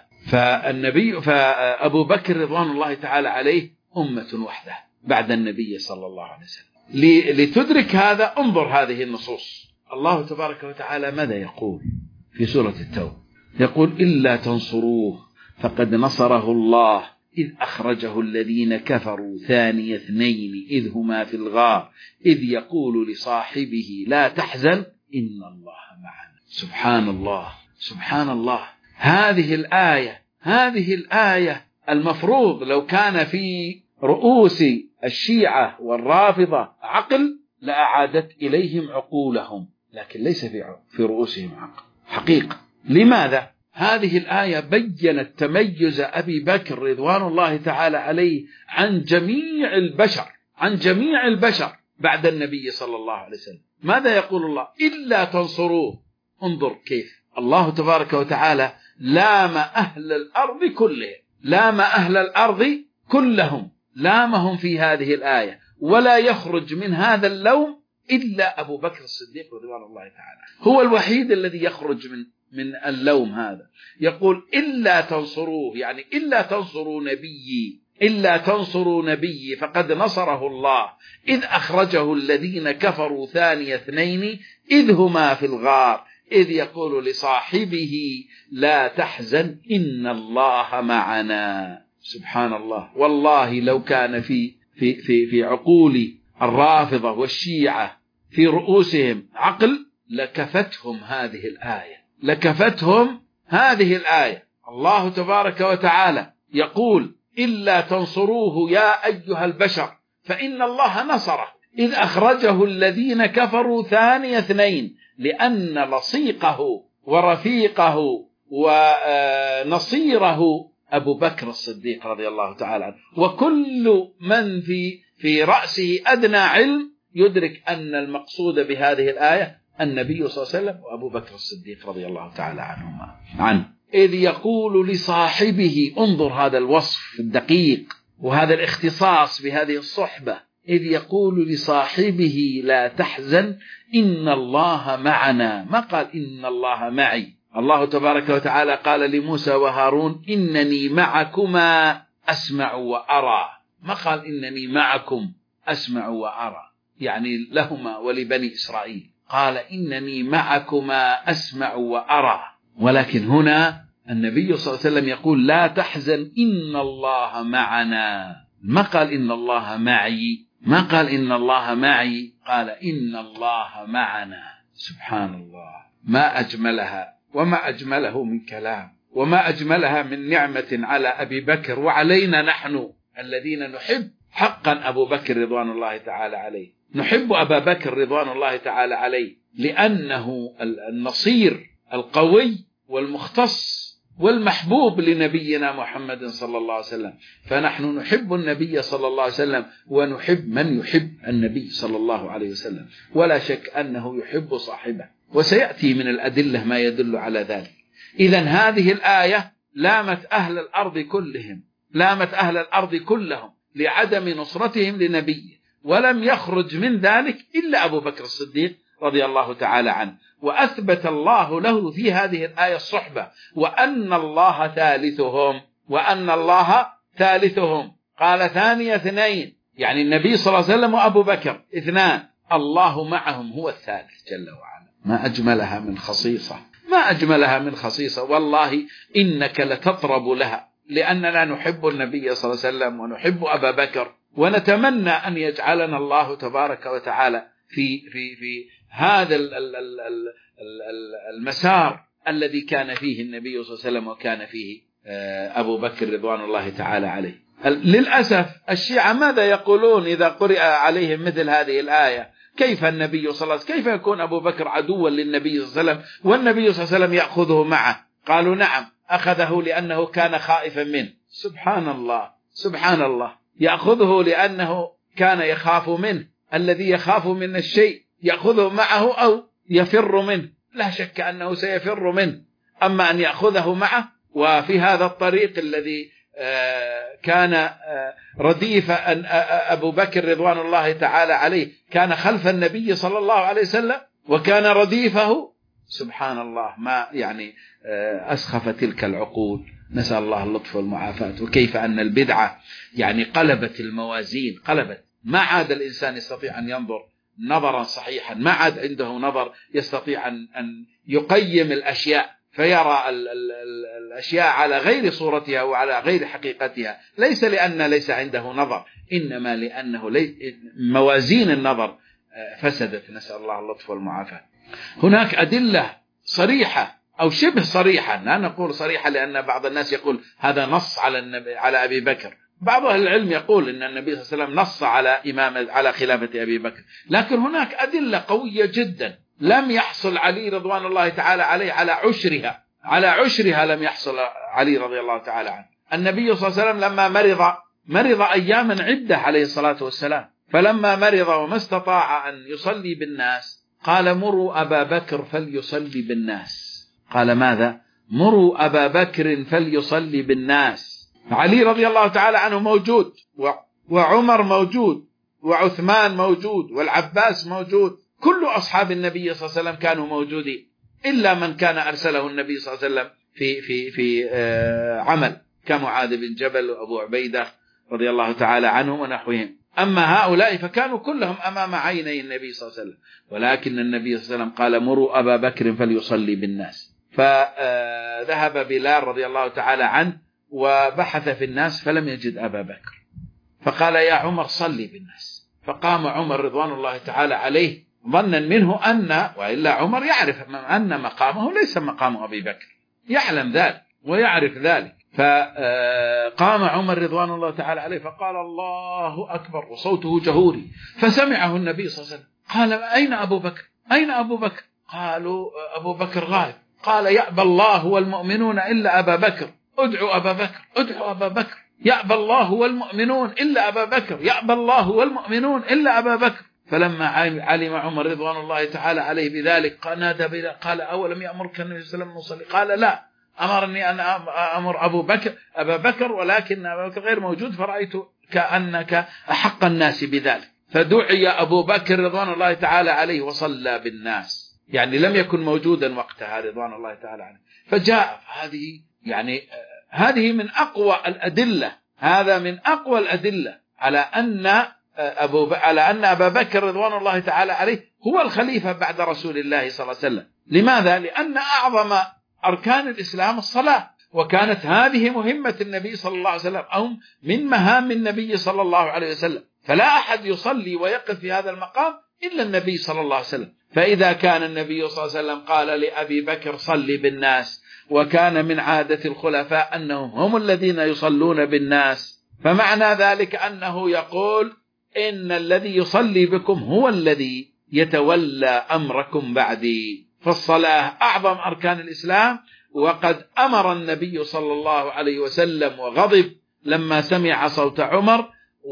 فالنبي فأبو بكر رضوان الله تعالى عليه أمة وحده بعد النبي صلى الله عليه وسلم. لتدرك هذا انظر هذه النصوص. الله تبارك وتعالى ماذا يقول في سورة التوبة؟ يقول إلا تنصروه فقد نصره الله إذ أخرجه الذين كفروا ثاني اثنين إذ هما في الغار إذ يقول لصاحبه لا تحزن إن الله معنا. سبحان الله سبحان الله. هذه الآية هذه الآية المفروض لو كان في رؤوس الشيعة والرافضة عقل لأعادت إليهم عقولهم، لكن ليس في في رؤوسهم عقل حقيقة. لماذا؟ هذه الآية بيّنت تميز أبي بكر رضوان الله تعالى عليه عن جميع البشر عن جميع البشر بعد النبي صلى الله عليه وسلم. ماذا يقول الله؟ إلا تنصروه. انظر كيف الله تبارك وتعالى لام أهل الأرض كلهم لام أهل الأرض كلهم لامهم في هذه الآية، ولا يخرج من هذا اللوم إلا أبو بكر الصديق رضوان الله تعالى، هو الوحيد الذي يخرج من من اللوم هذا. يقول إلا تنصروه، يعني إلا تنصروا نبيي إلا تنصروا نبيي فقد نصره الله إذ أخرجه الذين كفروا ثاني اثنين إذ هما في الغار إذ يقول لصاحبه لا تحزن إن الله معنا. سبحان الله. والله لو كان في في في في عقول الرافضة والشيعة في رؤوسهم عقل لكفتهم هذه الآية لكفتهم هذه الآية. الله تبارك وتعالى يقول إلا تنصروه يا أيها البشر فإن الله نصره إذ أخرجه الذين كفروا ثاني اثنين، لأن لصيقه ورفيقه ونصيره أبو بكر الصديق رضي الله تعالى عنه. وكل من في في رأسه أدنى علم يدرك أن المقصود بهذه الآية النبي صلى الله عليه وسلم وأبو بكر الصديق رضي الله تعالى عنهما عنه. إذ يقول لصاحبه، انظر هذا الوصف الدقيق وهذا الاختصاص بهذه الصحبة. إذ يقول لصاحبه لا تحزن إن الله معنا، ما قال إن الله معي. الله تبارك وتعالى قال لموسى وهارون إنني معكما أسمع وأرى، ما قال إنني معكم أسمع وأرى، يعني لهما ولبني إسرائيل، قال إنني معكما أسمع وأرى. ولكن هنا النبي صلى الله عليه وسلم يقول لا تحزن إن الله معنا، ما قال إن الله معي، ما قال إن الله معي، قال إن الله معنا. سبحان الله، ما أجملها وما أجمله من كلام، وما أجملها من نعمة على أبي بكر وعلينا نحن الذين نحب حقا أبو بكر رضوان الله تعالى عليه. نحب أبا بكر رضوان الله تعالى عليه لأنه النصير القوي والمختص والمحبوب لنبينا محمد صلى الله عليه وسلم، فنحن نحب النبي صلى الله عليه وسلم ونحب من يحب النبي صلى الله عليه وسلم، ولا شك أنه يحب صاحبه، وسيأتي من الأدلة ما يدل على ذلك. إذن هذه الآية لامت أهل الأرض كلهم، لامت أهل الأرض كلهم لعدم نصرتهم لنبيه، ولم يخرج من ذلك إلا أبو بكر الصديق رضي الله تعالى عنه. وأثبت الله له في هذه الآية الصحبة، وأن الله ثالثهم، وأن الله ثالثهم. قال ثاني اثنين، يعني النبي صلى الله عليه وسلم وأبو بكر اثنان، الله معهم هو الثالث جل وعلا. ما أجملها من خصيصة، ما أجملها من خصيصة، والله إنك لتطرب لها، لأننا نحب النبي صلى الله عليه وسلم ونحب أبا بكر، ونتمنى أن يجعلنا الله تبارك وتعالى في في في هذا المسار الذي كان فيه النبي صلى الله عليه وسلم وكان فيه أبو بكر رضوان الله تعالى عليه. للأسف الشيعة ماذا يقولون إذا قرئ عليهم مثل هذه الآية؟ كيف النبي صلى الله عليه وسلم، كيف يكون أبو بكر عدوا للنبي صلى الله عليه وسلم والنبي صلى الله عليه وسلم يأخذه معه؟ قالوا نعم، أخذه لأنه كان خائفا منه. سبحان الله، سبحان الله، يأخذه لأنه كان يخاف منه. الذي يخاف من الشيء يأخذه معه أو يفر منه، لا شك أنه سيفر منه. أما أن يأخذه معه، وفي هذا الطريق الذي كان رديف أبو بكر رضوان الله تعالى عليه كان خلف النبي صلى الله عليه وسلم وكان رديفه، سبحان الله، ما يعني أسخف تلك العقول. نسأل الله اللطف والمعافاة. وكيف أن البدعة يعني قلبت الموازين، قلبت، ما عاد الإنسان يستطيع أن ينظر نظرا صحيحا، ما عاد عنده نظر يستطيع أن يقيم الأشياء، فيرى ال ال ال الأشياء على غير صورتها وعلى غير حقيقتها، ليس لأن ليس عنده نظر، إنما لأنه موازين النظر فسدت. نسأل الله اللطف والمعافاة. هناك أدلة صريحة أو شبه صريحة، لا نقول صريحة لأن بعض الناس يقول هذا نص على النبي على أبي بكر، بعض أهل العلم يقول إن النبي صلى الله عليه وسلم نص على إمام على خلافة أبي بكر، لكن هناك أدلة قوية جدا لم يحصل علي رضوان الله تعالى عليه على عشرها، على عشرها لم يحصل علي رضي الله تعالى عنه. النبي صلى الله عليه وسلم لما مرض مرض أياما عدة عليه الصلاة والسلام، فلما مرض وما استطاع أن يصلي بالناس قال مروا أبا بكر فليصلي بالناس. قال ماذا؟ مروا أبا بكر فليصلي بالناس. علي رضي الله تعالى عنه موجود، وعمر موجود، وعثمان موجود، والعباس موجود، كل أصحاب النبي صلى الله عليه وسلم كانوا موجودين، إلا من كان أرسله النبي صلى الله عليه وسلم في في في عمل كمعاذ بن جبل وأبو عبيدة رضي الله تعالى عنهم ونحوهم. أما هؤلاء فكانوا كلهم أمام عيني النبي صلى الله عليه وسلم، ولكن النبي صلى الله عليه وسلم قال مروا أبا بكر فليصلي بالناس. فذهب بلال رضي الله تعالى عنه وبحث في الناس فلم يجد أبا بكر، فقال يا عمر صلي بالناس. فقام عمر رضوان الله تعالى عليه ظنا منه أن، وإلا عمر يعرف أن مقامه ليس مقام أبي بكر، يعلم ذلك ويعرف ذلك. فقام عمر رضوان الله تعالى عليه فقال الله أكبر وصوته جهوري، فسمعه النبي صلى الله عليه وسلم. قال أين أبو بكر؟ أين أبو بكر؟ قالوا أبو بكر غائب. قال يأبى الله والمؤمنون إلا أبا بكر، ادعوا أبا بكر، ادعوا أبا بكر. يأبى الله والمؤمنون إلا أبا بكر، يأبى الله والمؤمنون إلا أبا بكر. فلما علم عمر رضوان الله تعالى عليه بذلك نادى بلال قال أولم يأمرك النبي صلى الله عليه وسلم نصلي؟ قال لا، أمرني أن أمر أبو بكر أبا بكر، ولكن أبا بكر غير موجود فرأيت كأنك أحق الناس بذلك. فدعي أبو بكر رضوان الله تعالى عليه وصلى بالناس، يعني لم يكن موجودا وقتها رضوان الله تعالى عليه، فجاء. هذه يعني هذه من أقوى الأدلة، هذا من أقوى الأدلة على أن أبو ب... على أن أبا بكر رضوان الله تعالى عليه هو الخليفة بعد رسول الله صلى الله عليه وسلم. لماذا؟ لأن أعظم أركان الإسلام الصلاة، وكانت هذه مهمة النبي صلى الله عليه وسلم أو من مهام النبي صلى الله عليه وسلم، فلا أحد يصلي ويقف في هذا المقام إلا النبي صلى الله عليه وسلم. فإذا كان النبي صلى الله عليه وسلم قال لأبي بكر صلي بالناس، وكان من عادة الخلفاء أنهم هم الذين يصلون بالناس، فمعنى ذلك أنه يقول إن الذي يصلي بكم هو الذي يتولى أمركم بعدي. فالصلاة أعظم أركان الإسلام، وقد أمر النبي صلى الله عليه وسلم وغضب لما سمع صوت عمر،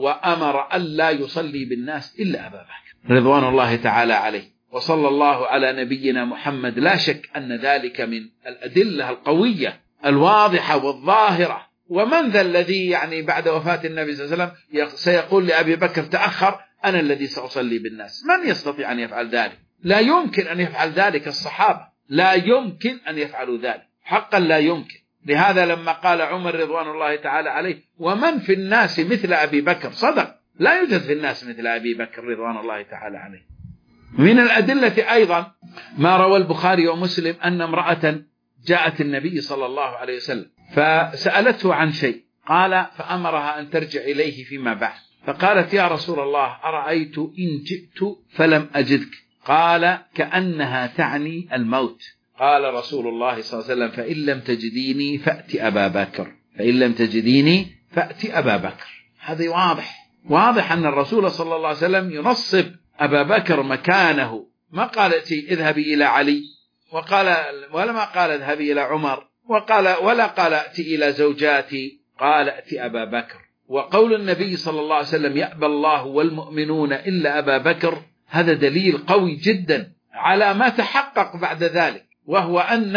وأمر أن لا يصلي بالناس إلا أبا بكر رضوان الله تعالى عليه. وصلى الله على نبينا محمد. لا شك أن ذلك من الأدلة القوية الواضحة والظاهرة. ومن ذا الذي يعني بعد وفاة النبي صلى الله عليه وسلم سيقول لأبي بكر تأخر، أنا الذي سأصلي بالناس؟ من يستطيع أن يفعل ذلك؟ لا يمكن أن يفعل ذلك الصحابة، لا يمكن أن يفعلوا ذلك، حقا لا يمكن. لهذا لما قال عمر رضوان الله تعالى عليه ومن في الناس مثل أبي بكر، صدق، لا يوجد في الناس مثل أبي بكر رضوان الله تعالى عليه. من الأدلة أيضا ما روى البخاري ومسلم أن امرأة جاءت النبي صلى الله عليه وسلم فسألته عن شيء، قال فأمرها أن ترجع إليه فيما بعد، فقالت يا رسول الله أرأيت إن جئت فلم أجدك؟ قال كأنها تعني الموت. قال رسول الله صلى الله عليه وسلم فإن لم تجديني فأت أبا بكر، فإن لم تجديني فأت أبا بكر. هذا واضح، واضح أن الرسول صلى الله عليه وسلم ينصب أبا بكر مكانه. ما قال اذهبي إلى علي، وقال ولا ما قال اذهبي إلى عمر، وقال ولا قال ائتي إلى زوجاتي، قال ائتي أبا بكر. وقول النبي صلى الله عليه وسلم يأبى الله والمؤمنون إلا أبا بكر، هذا دليل قوي جدا على ما تحقق بعد ذلك، وهو أن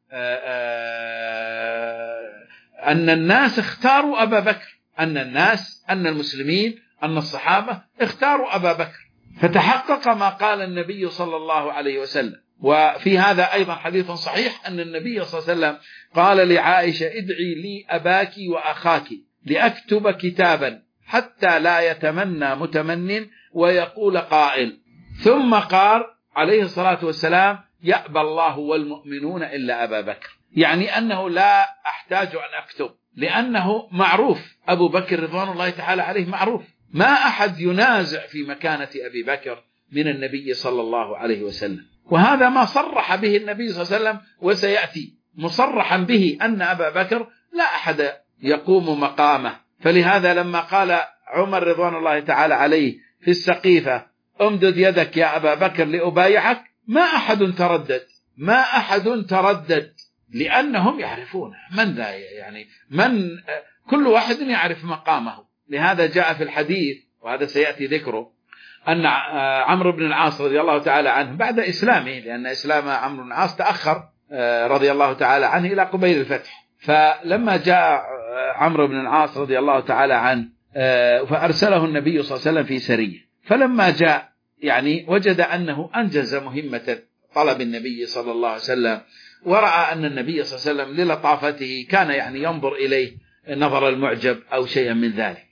أن الناس اختاروا أبا بكر، أن الناس أن المسلمين أن الصحابة اختاروا أبا بكر، فتحقق ما قال النبي صلى الله عليه وسلم. وفي هذا أيضا حديث صحيح أن النبي صلى الله عليه وسلم قال لعائشة ادعي لي أباك وأخاك لأكتب كتابا حتى لا يتمنى متمن ويقول قائل، ثم قال عليه الصلاة والسلام يأبى الله والمؤمنون إلا أبا بكر، يعني أنه لا أحتاج أن أكتب، لأنه معروف أبو بكر رضوان الله تعالى عليه معروف، ما أحد ينازع في مكانة أبي بكر من النبي صلى الله عليه وسلم. وهذا ما صرح به النبي صلى الله عليه وسلم، وسيأتي مصرحا به أن أبا بكر لا أحد يقوم مقامه. فلهذا لما قال عمر رضوان الله تعالى عليه في السقيفة امدد يدك يا أبا بكر لأبايعك، ما أحد تردد، ما أحد تردد، لأنهم يعرفون من ذا، يعني من كل واحد يعرف مقامه. لهذا جاء في الحديث، وهذا سيأتي ذكره، أن عمرو بن العاص رضي الله تعالى عنه بعد إسلامه، لأن إسلام عمرو بن العاص تأخر رضي الله تعالى عنه إلى قبيل الفتح، فلما جاء عمرو بن العاص رضي الله تعالى عنه فأرسله النبي صلى الله عليه وسلم في سرية، فلما جاء يعني وجد أنه أنجز مهمة طلب النبي صلى الله عليه وسلم، ورأى أن النبي صلى الله عليه وسلم للطافته كان يعني ينظر إليه نظر المعجب أو شيئا من ذلك،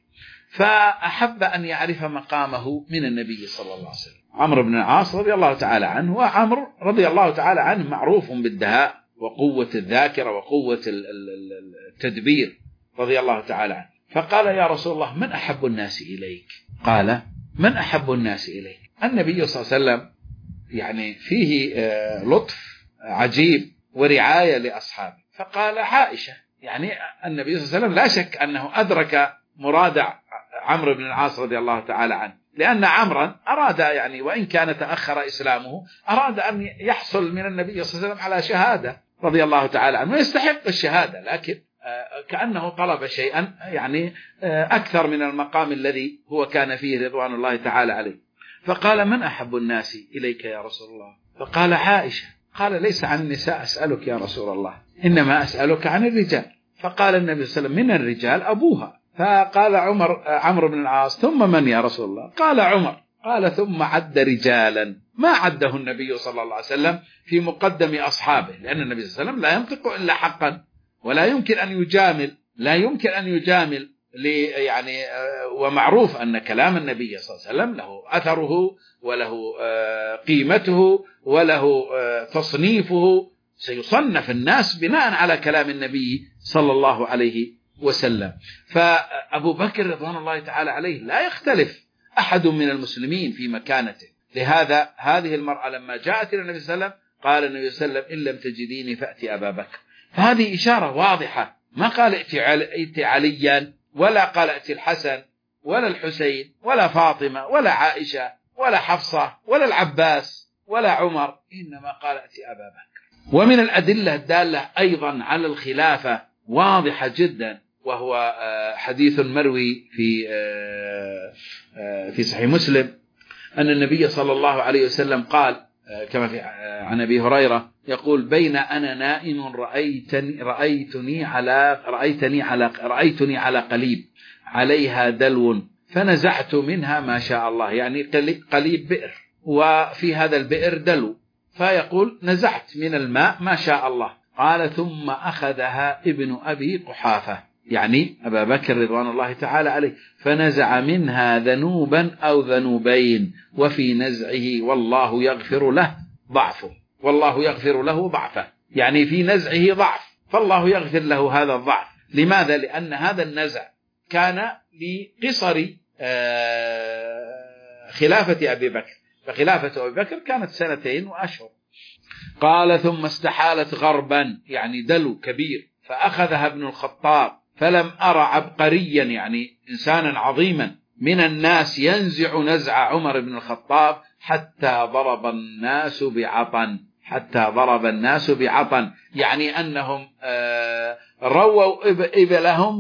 فأحب أن يعرف مقامه من النبي صلى الله عليه وسلم. عمرو بن العاص رضي الله تعالى عنه، وعمرو رضي الله تعالى عنه معروف بالدهاء وقوة الذاكرة وقوة التدبير رضي الله تعالى عنه، فقال يا رسول الله من أحب الناس إليك؟ قال من أحب الناس إليك؟ النبي صلى الله عليه وسلم يعني فيه لطف عجيب ورعاية لأصحابه، فقال عائشة. يعني النبي صلى الله عليه وسلم لا شك أنه أدرك مراد عمرو بن العاص رضي الله تعالى عنه، لأن عمرا أراد يعني وإن كان تأخر إسلامه أراد أن يحصل من النبي صلى الله عليه وسلم على شهادة رضي الله تعالى عنه، ويستحق الشهادة، لكن كأنه طلب شيئا يعني أكثر من المقام الذي هو كان فيه رضوان الله تعالى عليه. فقال من أحب الناس إليك يا رسول الله؟ فقال عائشة. قال ليس عن النساء أسألك يا رسول الله، إنما أسألك عن الرجال. فقال النبي صلى الله عليه وسلم من الرجال أبوها، فقال عمر عمرو بن العاص: ثم من يا رسول الله؟ قال عمر. قال: ثم عد رجالا ما عده النبي صلى الله عليه وسلم في مقدم أصحابه، لأن النبي صلى الله عليه وسلم لا ينطق إلا حقا، ولا يمكن أن يجامل لا يمكن أن يجامل يعني ومعروف أن كلام النبي صلى الله عليه وسلم له أثره وله قيمته وله تصنيفه، سيصنف الناس بناء على كلام النبي صلى الله عليه وسلم. فأبو بكر رضوان الله تعالى عليه لا يختلف أحد من المسلمين في مكانته. لهذا هذه المرأة لما جاءت إلى النبي صلى الله عليه وسلم قال النبي صلى الله عليه وسلم: إن لم تجديني فأتي أبا بكر. فهذه إشارة واضحة، ما قال ائتي عليا ولا قال ائتي الحسن ولا الحسين ولا فاطمة ولا عائشة ولا حفصة ولا العباس ولا عمر، إنما قال ائتي أبا بكر. ومن الأدلة الدالة أيضا على الخلافة واضحة جدا، وهو حديث مروي في في صحيح مسلم أن النبي صلى الله عليه وسلم قال كما في عن أبي هريرة يقول: بين أنا نائم رأيتني رأيتني على رأيتني على رأيتني على قليب عليها دلو فنزعت منها ما شاء الله، يعني قليب بئر وفي هذا البئر دلو، فيقول: نزعت من الماء ما شاء الله. قال: ثم أخذها ابن أبي قحافة، يعني أبا بكر رضوان الله تعالى عليه، فنزع منها ذنوبا أو ذنوبين، وفي نزعه والله يغفر له ضعفه، والله يغفر له ضعفه، يعني في نزعه ضعف، فالله يغفر له هذا الضعف. لماذا؟ لأن هذا النزع كان لقصر خلافة أبي بكر، فخلافة أبي بكر كانت سنتين وأشهر. قال: ثم استحالت غربا، يعني دلو كبير، فأخذها ابن الخطاب، فلم أرى عبقريا يعني إنسانا عظيما من الناس ينزع نزع عمر بن الخطاب حتى ضرب الناس بعطن حتى ضرب الناس بعطن يعني أنهم رووا إبلهم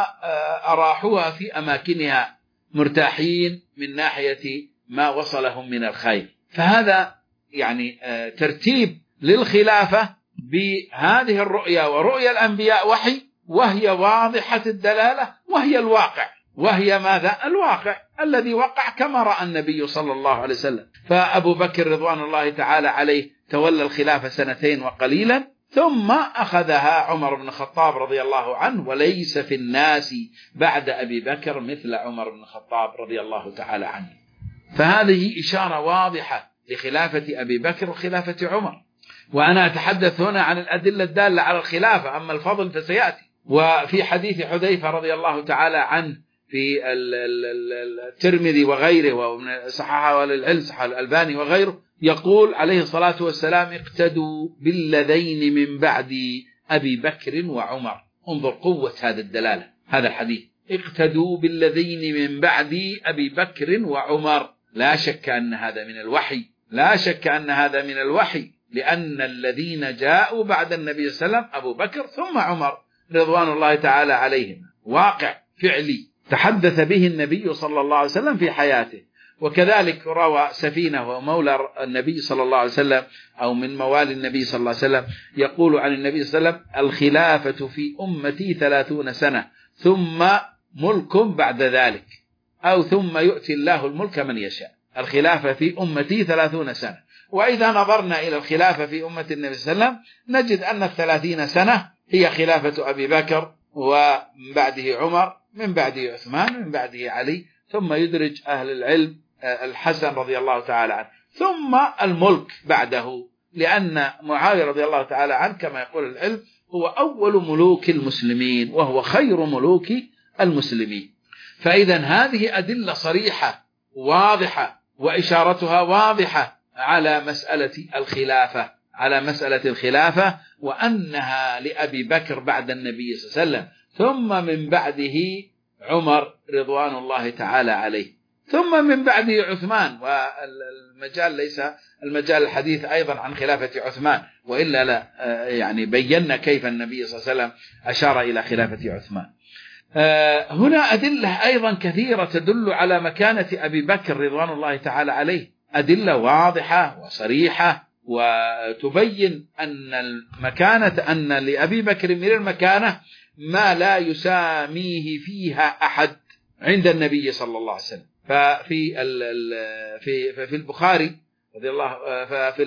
وأراحوها في أماكنها مرتاحين من ناحية ما وصلهم من الخير. فهذا يعني ترتيب للخلافة بهذه الرؤيا، ورؤيا الأنبياء وحي، وهي واضحة الدلالة، وهي الواقع، وهي ماذا؟ الواقع الذي وقع كما رأى النبي صلى الله عليه وسلم. فأبو بكر رضوان الله تعالى عليه تولى الخلافة سنتين وقليلا، ثم أخذها عمر بن الخطاب رضي الله عنه، وليس في الناس بعد أبي بكر مثل عمر بن الخطاب رضي الله تعالى عنه. فهذه إشارة واضحة لخلافة أبي بكر وخلافة عمر. وأنا أتحدث هنا عن الأدلة الدالة على الخلافة، أما الفضل فسيأتي. وفي حديث حذيفة رضي الله تعالى عنه في الترمذي وغيره، ومن صححه للعلم صححه الألباني وغيره، يقول عليه الصلاة والسلام: اقتدوا بالذين من بعد أبي بكر وعمر. انظر قوة هذا الدلالة، هذا الحديث: اقتدوا بالذين من بعد أبي بكر وعمر. لا شك أن هذا من الوحي، لا شك أن هذا من الوحي، لأن الذين جاءوا بعد النبي صلى الله عليه وسلم أبو بكر ثم عمر رضوان الله تعالى عليهم، واقع فعلي تحدث به النبي صلى الله عليه وسلم في حياته. وكذلك روى سفينة ومولى النبي صلى الله عليه وسلم أو من موالي النبي صلى الله عليه وسلم يقول عن النبي صلى الله عليه وسلم: الخلافة في أمتي ثلاثون سنة ثم ملك بعد ذلك، أو ثم يؤتي الله الملك من يشاء. الخلافة في أمتي ثلاثون سنة. وإذا نظرنا إلى الخلافة في أمة النبي صلى الله عليه وسلم نجد أن الثلاثين سنة هي خلافة أبي بكر، ومن بعده عمر، من بعده عثمان، من بعده علي، ثم يدرج أهل العلم الحسن رضي الله تعالى عنه، ثم الملك بعده، لأن معاوية رضي الله تعالى عنه كما يقول العلم هو أول ملوك المسلمين، وهو خير ملوك المسلمين. فإذا هذه أدلة صريحة واضحة، وإشارتها واضحة على مسألة الخلافة، على مسألة الخلافة، وأنها لأبي بكر بعد النبي صلى الله عليه وسلم، ثم من بعده عمر رضوان الله تعالى عليه، ثم من بعده عثمان. والمجال ليس المجال الحديث أيضا عن خلافة عثمان، وإلا لا يعني بينا كيف النبي صلى الله عليه وسلم أشار إلى خلافة عثمان. هنا أدلة أيضا كثيرة تدل على مكانة أبي بكر رضوان الله تعالى عليه، أدلة واضحة وصريحة، وتبين أن المكانة أن لأبي بكر من المكانة ما لا يساميه فيها أحد عند النبي صلى الله عليه وسلم. ففي في في البخاري رضي الله ففي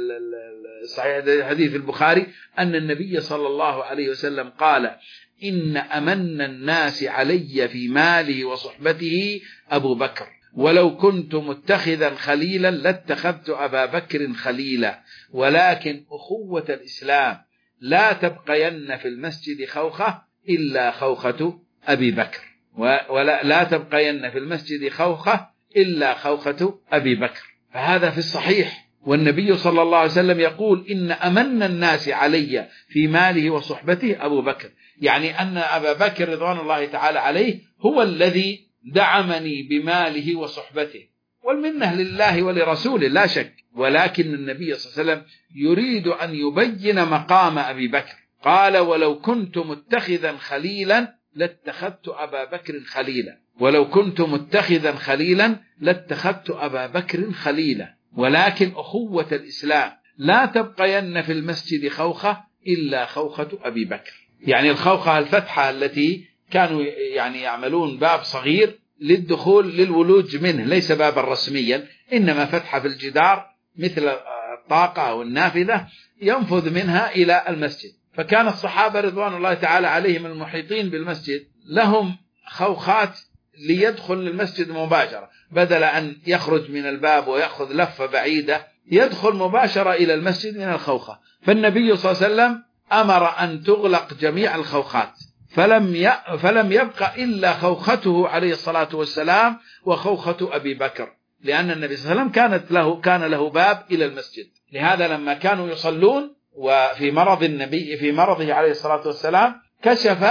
الصحيح حديث البخاري أن النبي صلى الله عليه وسلم قال: إن أمن الناس علي في ماله وصحبته أبو بكر، ولو كنت متخذا خليلا لاتخذت أبا بكر خليلا، ولكن أخوة الإسلام لا تبقين في المسجد خوخة إلا خوخة أبي بكر، ولا لا تبقين في المسجد خوخة إلا خوخة أبي بكر. فهذا في الصحيح، والنبي صلى الله عليه وسلم يقول: إن أمن الناس علي في ماله وصحبته أبو بكر، يعني أن أبا بكر رضوان الله تعالى عليه هو الذي دعمني بماله وصحبته، والمنة لله ولرسوله لا شك، ولكن النبي صلى الله عليه وسلم يريد أن يبين مقام أبي بكر. قال: ولو كنت متخذا خليلا لاتخذت أبا بكر خليلا، ولو كنت متخذا خليلا لاتخذت أبا بكر خليلا، ولكن أخوة الإسلام لا تبقين في المسجد خوخة إلا خوخة أبي بكر. يعني الخوخة الفتحة التي كانوا يعني يعملون باب صغير للدخول للولوج منه، ليس بابا رسميا، إنما فتحة في الجدار مثل الطاقة أو النافذة ينفذ منها إلى المسجد. فكان الصحابة رضوان الله تعالى عليهم المحيطين بالمسجد لهم خوخات ليدخل المسجد مباشرة، بدل أن يخرج من الباب ويأخذ لفة بعيدة يدخل مباشرة إلى المسجد من الخوخة. فالنبي صلى الله عليه وسلم أمر أن تغلق جميع الخوخات، فلم فلم يبقى إلا خوخته عليه الصلاة والسلام وخوخة أبي بكر، لأن النبي صلى الله عليه وسلم كانت له كان له باب إلى المسجد. لهذا لما كانوا يصلون وفي مرض النبي في مرضه عليه الصلاة والسلام كشف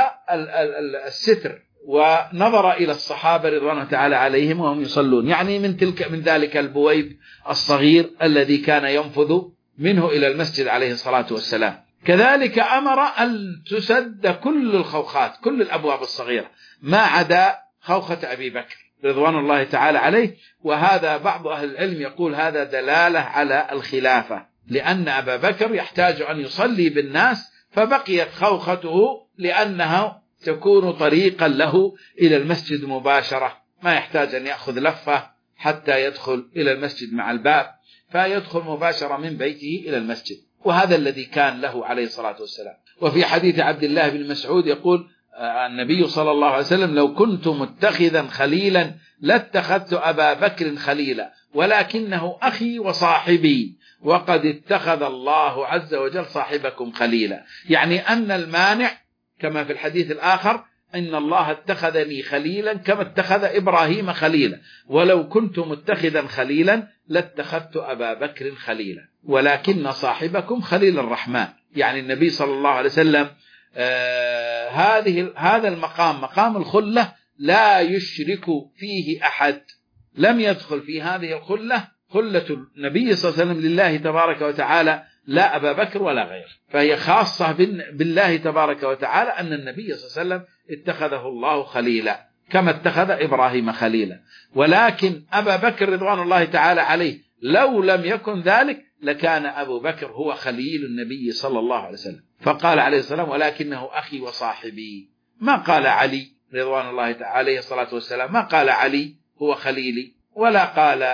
الستر ونظر إلى الصحابة رضوان الله تعالى عليهم وهم يصلون، يعني من تلك من ذلك البويب الصغير الذي كان ينفذ منه إلى المسجد عليه الصلاة والسلام. كذلك أمر أن تسد كل الخوخات، كل الأبواب الصغيرة، ما عدا خوخة أبي بكر رضوان الله تعالى عليه. وهذا بعض أهل العلم يقول هذا دلالة على الخلافة، لأن أبا بكر يحتاج أن يصلي بالناس، فبقيت خوخته لأنها تكون طريقا له إلى المسجد مباشرة، ما يحتاج أن يأخذ لفة حتى يدخل إلى المسجد مع الباب، فيدخل مباشرة من بيته إلى المسجد. وهذا الذي كان له عليه الصلاة والسلام. وفي حديث عبد الله بن مسعود يقول النبي صلى الله عليه وسلم: لو كنت متخذا خليلا لاتخذت أبا بكر خليلا، ولكنه أخي وصاحبي، وقد اتخذ الله عز وجل صاحبكم خليلا. يعني أن المانع كما في الحديث الآخر: إن الله اتخذني خليلا كما اتخذ إبراهيم خليلا، ولو كنت متخذا خليلا لاتخذت أبا بكر خليلا، ولكن صاحبكم خليل الرحمن. يعني النبي صلى الله عليه وسلم آه هذه هذا المقام مقام الخلة لا يشرك فيه أحد، لم يدخل في هذه الخلة خلة النبي صلى الله عليه وسلم لله تبارك وتعالى لا أبا بكر ولا غير، فهي خاصة بالله تبارك وتعالى أن النبي صلى الله عليه وسلم اتخذه الله خليلا كما اتخذ إبراهيم خليلا. ولكن أبا بكر رضوان الله تعالى عليه لو لم يكن ذلك لكان أبو بكر هو خليل النبي صلى الله عليه وسلم. فقال عليه السلام: ولكنه أخي وصاحبي. ما قال علي رضوان الله تعالى عليه الصلاة والسلام، ما قال علي هو خليلي، ولا قال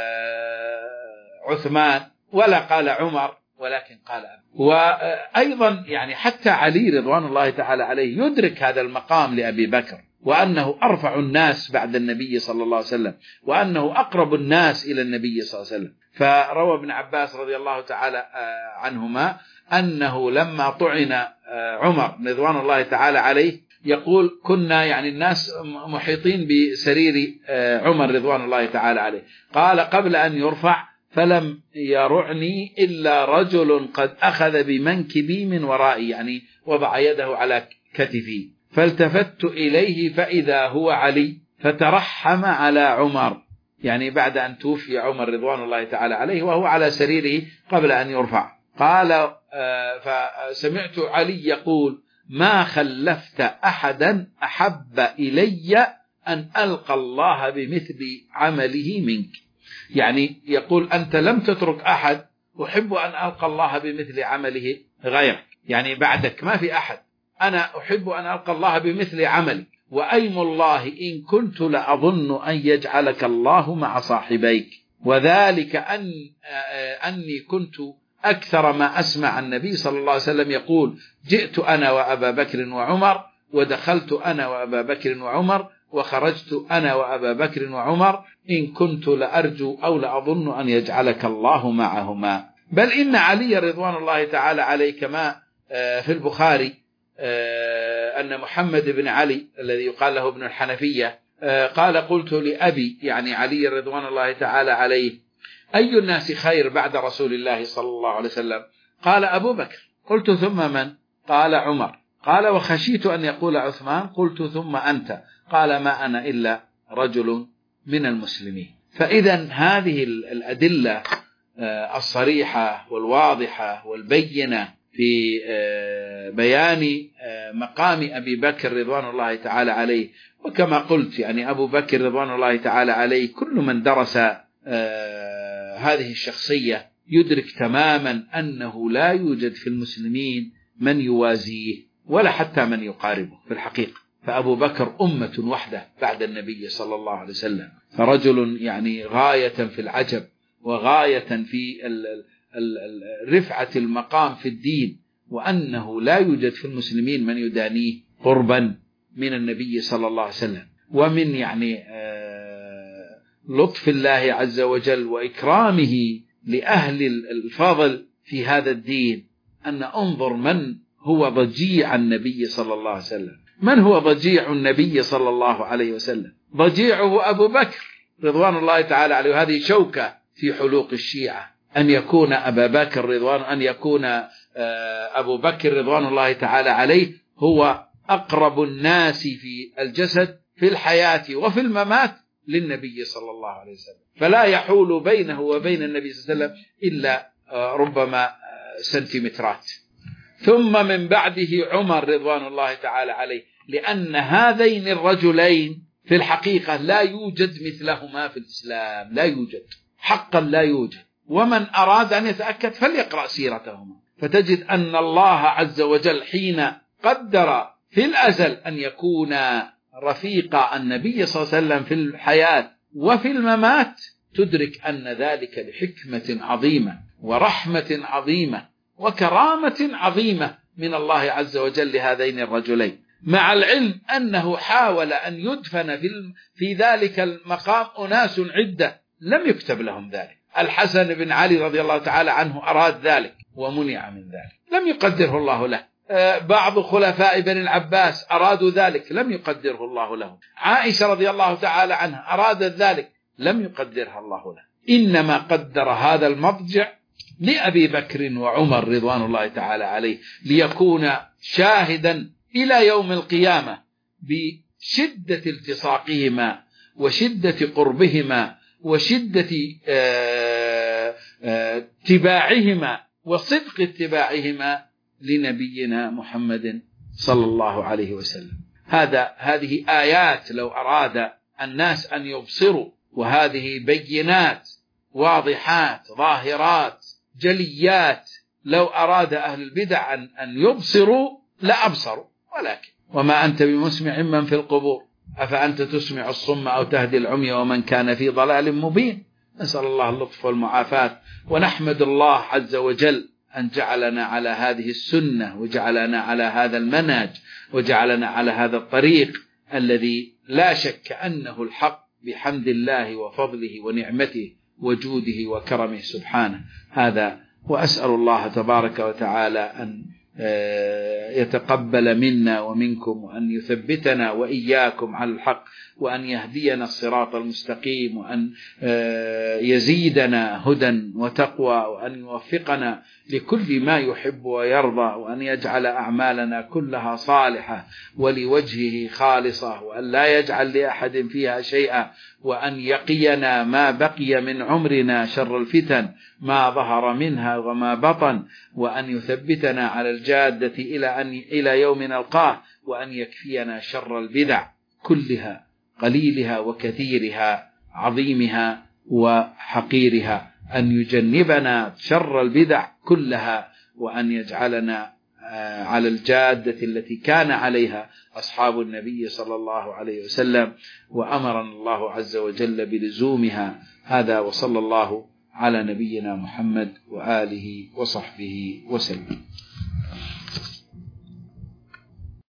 عثمان، ولا قال عمر، ولكن قال أبو. وأيضا يعني حتى علي رضوان الله تعالى عليه يدرك هذا المقام لأبي بكر، وأنه أرفع الناس بعد النبي صلى الله عليه وسلم، وأنه أقرب الناس إلى النبي صلى الله عليه وسلم. فروى ابن عباس رضي الله تعالى عنهما أنه لما طعن عمر رضوان الله تعالى عليه يقول: كنا يعني الناس محيطين بسرير عمر رضوان الله تعالى عليه، قال: قبل أن يرفع فلم يرعني إلا رجل قد أخذ بمنكبي من ورائي، يعني وضع يده على كتفي، فالتفت إليه فإذا هو علي، فترحم على عمر، يعني بعد أن توفي عمر رضوان الله تعالى عليه وهو على سريره قبل أن يرفع. قال: فسمعت علي يقول: ما خلفت أحدا أحب إلي أن ألقى الله بمثل عمله منك. يعني يقول: أنت لم تترك أحد أحب أن ألقى الله بمثل عمله غيرك، يعني بعدك ما في أحد أنا أحب أن ألقى الله بمثل عملي، وأيم الله إن كنت لأظن أن يجعلك الله مع صاحبيك، وذلك أن أني كنت أكثر ما أسمع النبي صلى الله عليه وسلم يقول جئت أنا وأبا بكر وعمر، ودخلت أنا وأبا بكر وعمر، وخرجت أنا وأبا بكر وعمر، إن كنت لأرجو أو لأظن أن يجعلك الله معهما. بل إن علي رضوان الله تعالى عليه كما في البخاري أن محمد بن علي الذي يقال له ابن الحنفية قال قلت لأبي يعني علي رضوان الله تعالى عليه أي الناس خير بعد رسول الله صلى الله عليه وسلم؟ قال أبو بكر. قلت ثم من؟ قال عمر. قال وخشيت أن يقول عثمان. قلت ثم أنت. قال ما أنا إلا رجل من المسلمين. فإذا هذه الأدلة الصريحة والواضحة والبينة في بيان مقام أبي بكر رضوان الله تعالى عليه، وكما قلت يعني أبو بكر رضوان الله تعالى عليه كل من درس هذه الشخصية يدرك تماما أنه لا يوجد في المسلمين من يوازيه ولا حتى من يقاربه في الحقيقة. فأبو بكر أمة وحده بعد النبي صلى الله عليه وسلم، فرجل يعني غاية في العجب وغاية في رفعة المقام في الدين، وأنه لا يوجد في المسلمين من يدانيه قربا من النبي صلى الله عليه وسلم. ومن يعني لطف الله عز وجل وإكرامه لأهل الفضل في هذا الدين أن انظر من هو ضجيع النبي صلى الله عليه وسلم. من هو ضجيع النبي صلى الله عليه وسلم؟ ضجيعه أبو بكر رضوان الله تعالى عليه. وهذه شوكة في حلوق الشيعة أن يكون أبا بكر رضوان أن يكون أبو بكر رضوان الله تعالى عليه هو أقرب الناس في الجسد في الحياة وفي الممات للنبي صلى الله عليه وسلم، فلا يحول بينه وبين النبي صلى الله عليه وسلم إلا ربما سنتيمترات. ثم من بعده عمر رضوان الله تعالى عليه، لأن هذين الرجلين في الحقيقة لا يوجد مثلهما في الإسلام، لا يوجد حقا لا يوجد. ومن أراد أن يتأكد فليقرأ سيرتهما، فتجد أن الله عز وجل حين قدر في الأزل أن يكون رفيق النبي صلى الله عليه وسلم في الحياة وفي الممات تدرك أن ذلك لحكمة عظيمة ورحمة عظيمة وكرامة عظيمة من الله عز وجل لهذين الرجلين، مع العلم أنه حاول أن يدفن في ذلك المقام أناس عدة لم يكتب لهم ذلك. الحسن بن علي رضي الله تعالى عنه أراد ذلك ومنع من ذلك، لم يقدره الله له. بعض خلفاء بن العباس أرادوا ذلك لم يقدره الله لهم. عائشة رضي الله تعالى عنها أرادت ذلك لم يقدرها الله له. إنما قدر هذا المضجع لأبي بكر وعمر رضوان الله تعالى عليه ليكون شاهدا إلى يوم القيامة بشدة التصاقهما وشدة قربهما وشدة اتباعهما وصدق اتباعهما لنبينا محمد صلى الله عليه وسلم. هذا هذه آيات لو أراد الناس أن يبصروا، وهذه بينات واضحات ظاهرات جليات، لو أراد أهل البدع أن يبصروا لأبصروا، ولكن وما أنت بمسمع من في القبور أفأنت تسمع الصم أو تهدي العمي ومن كان في ضلال مبين. نسأل الله اللطف والمعافاة، ونحمد الله عز وجل أن جعلنا على هذه السنة وجعلنا على هذا المنهج وجعلنا على هذا الطريق الذي لا شك أنه الحق بحمد الله وفضله ونعمته وجوده وكرمه سبحانه. هذا وأسأل الله تبارك وتعالى أن يتقبل منا ومنكم، وأن يثبتنا وإياكم على الحق، وأن يهدينا الصراط المستقيم، وأن يزيدنا هدى وتقوى، وأن يوفقنا لكل ما يحب ويرضى، وأن يجعل أعمالنا كلها صالحة ولوجهه خالصة، وأن لا يجعل لأحد فيها شيئا، وأن يقينا ما بقي من عمرنا شر الفتن ما ظهر منها وما بطن، وأن يثبتنا على الجادة إلى أن إلى يوم نلقاه، وأن يكفينا شر البدع كلها قليلها وكثيرها عظيمها وحقيرها، أن يجنبنا شر البدع كلها، وأن يجعلنا على الجادة التي كان عليها أصحاب النبي صلى الله عليه وسلم، وأمرنا الله عز وجل بلزومها. هذا وصلى الله على نبينا محمد وآله وصحبه وسلم.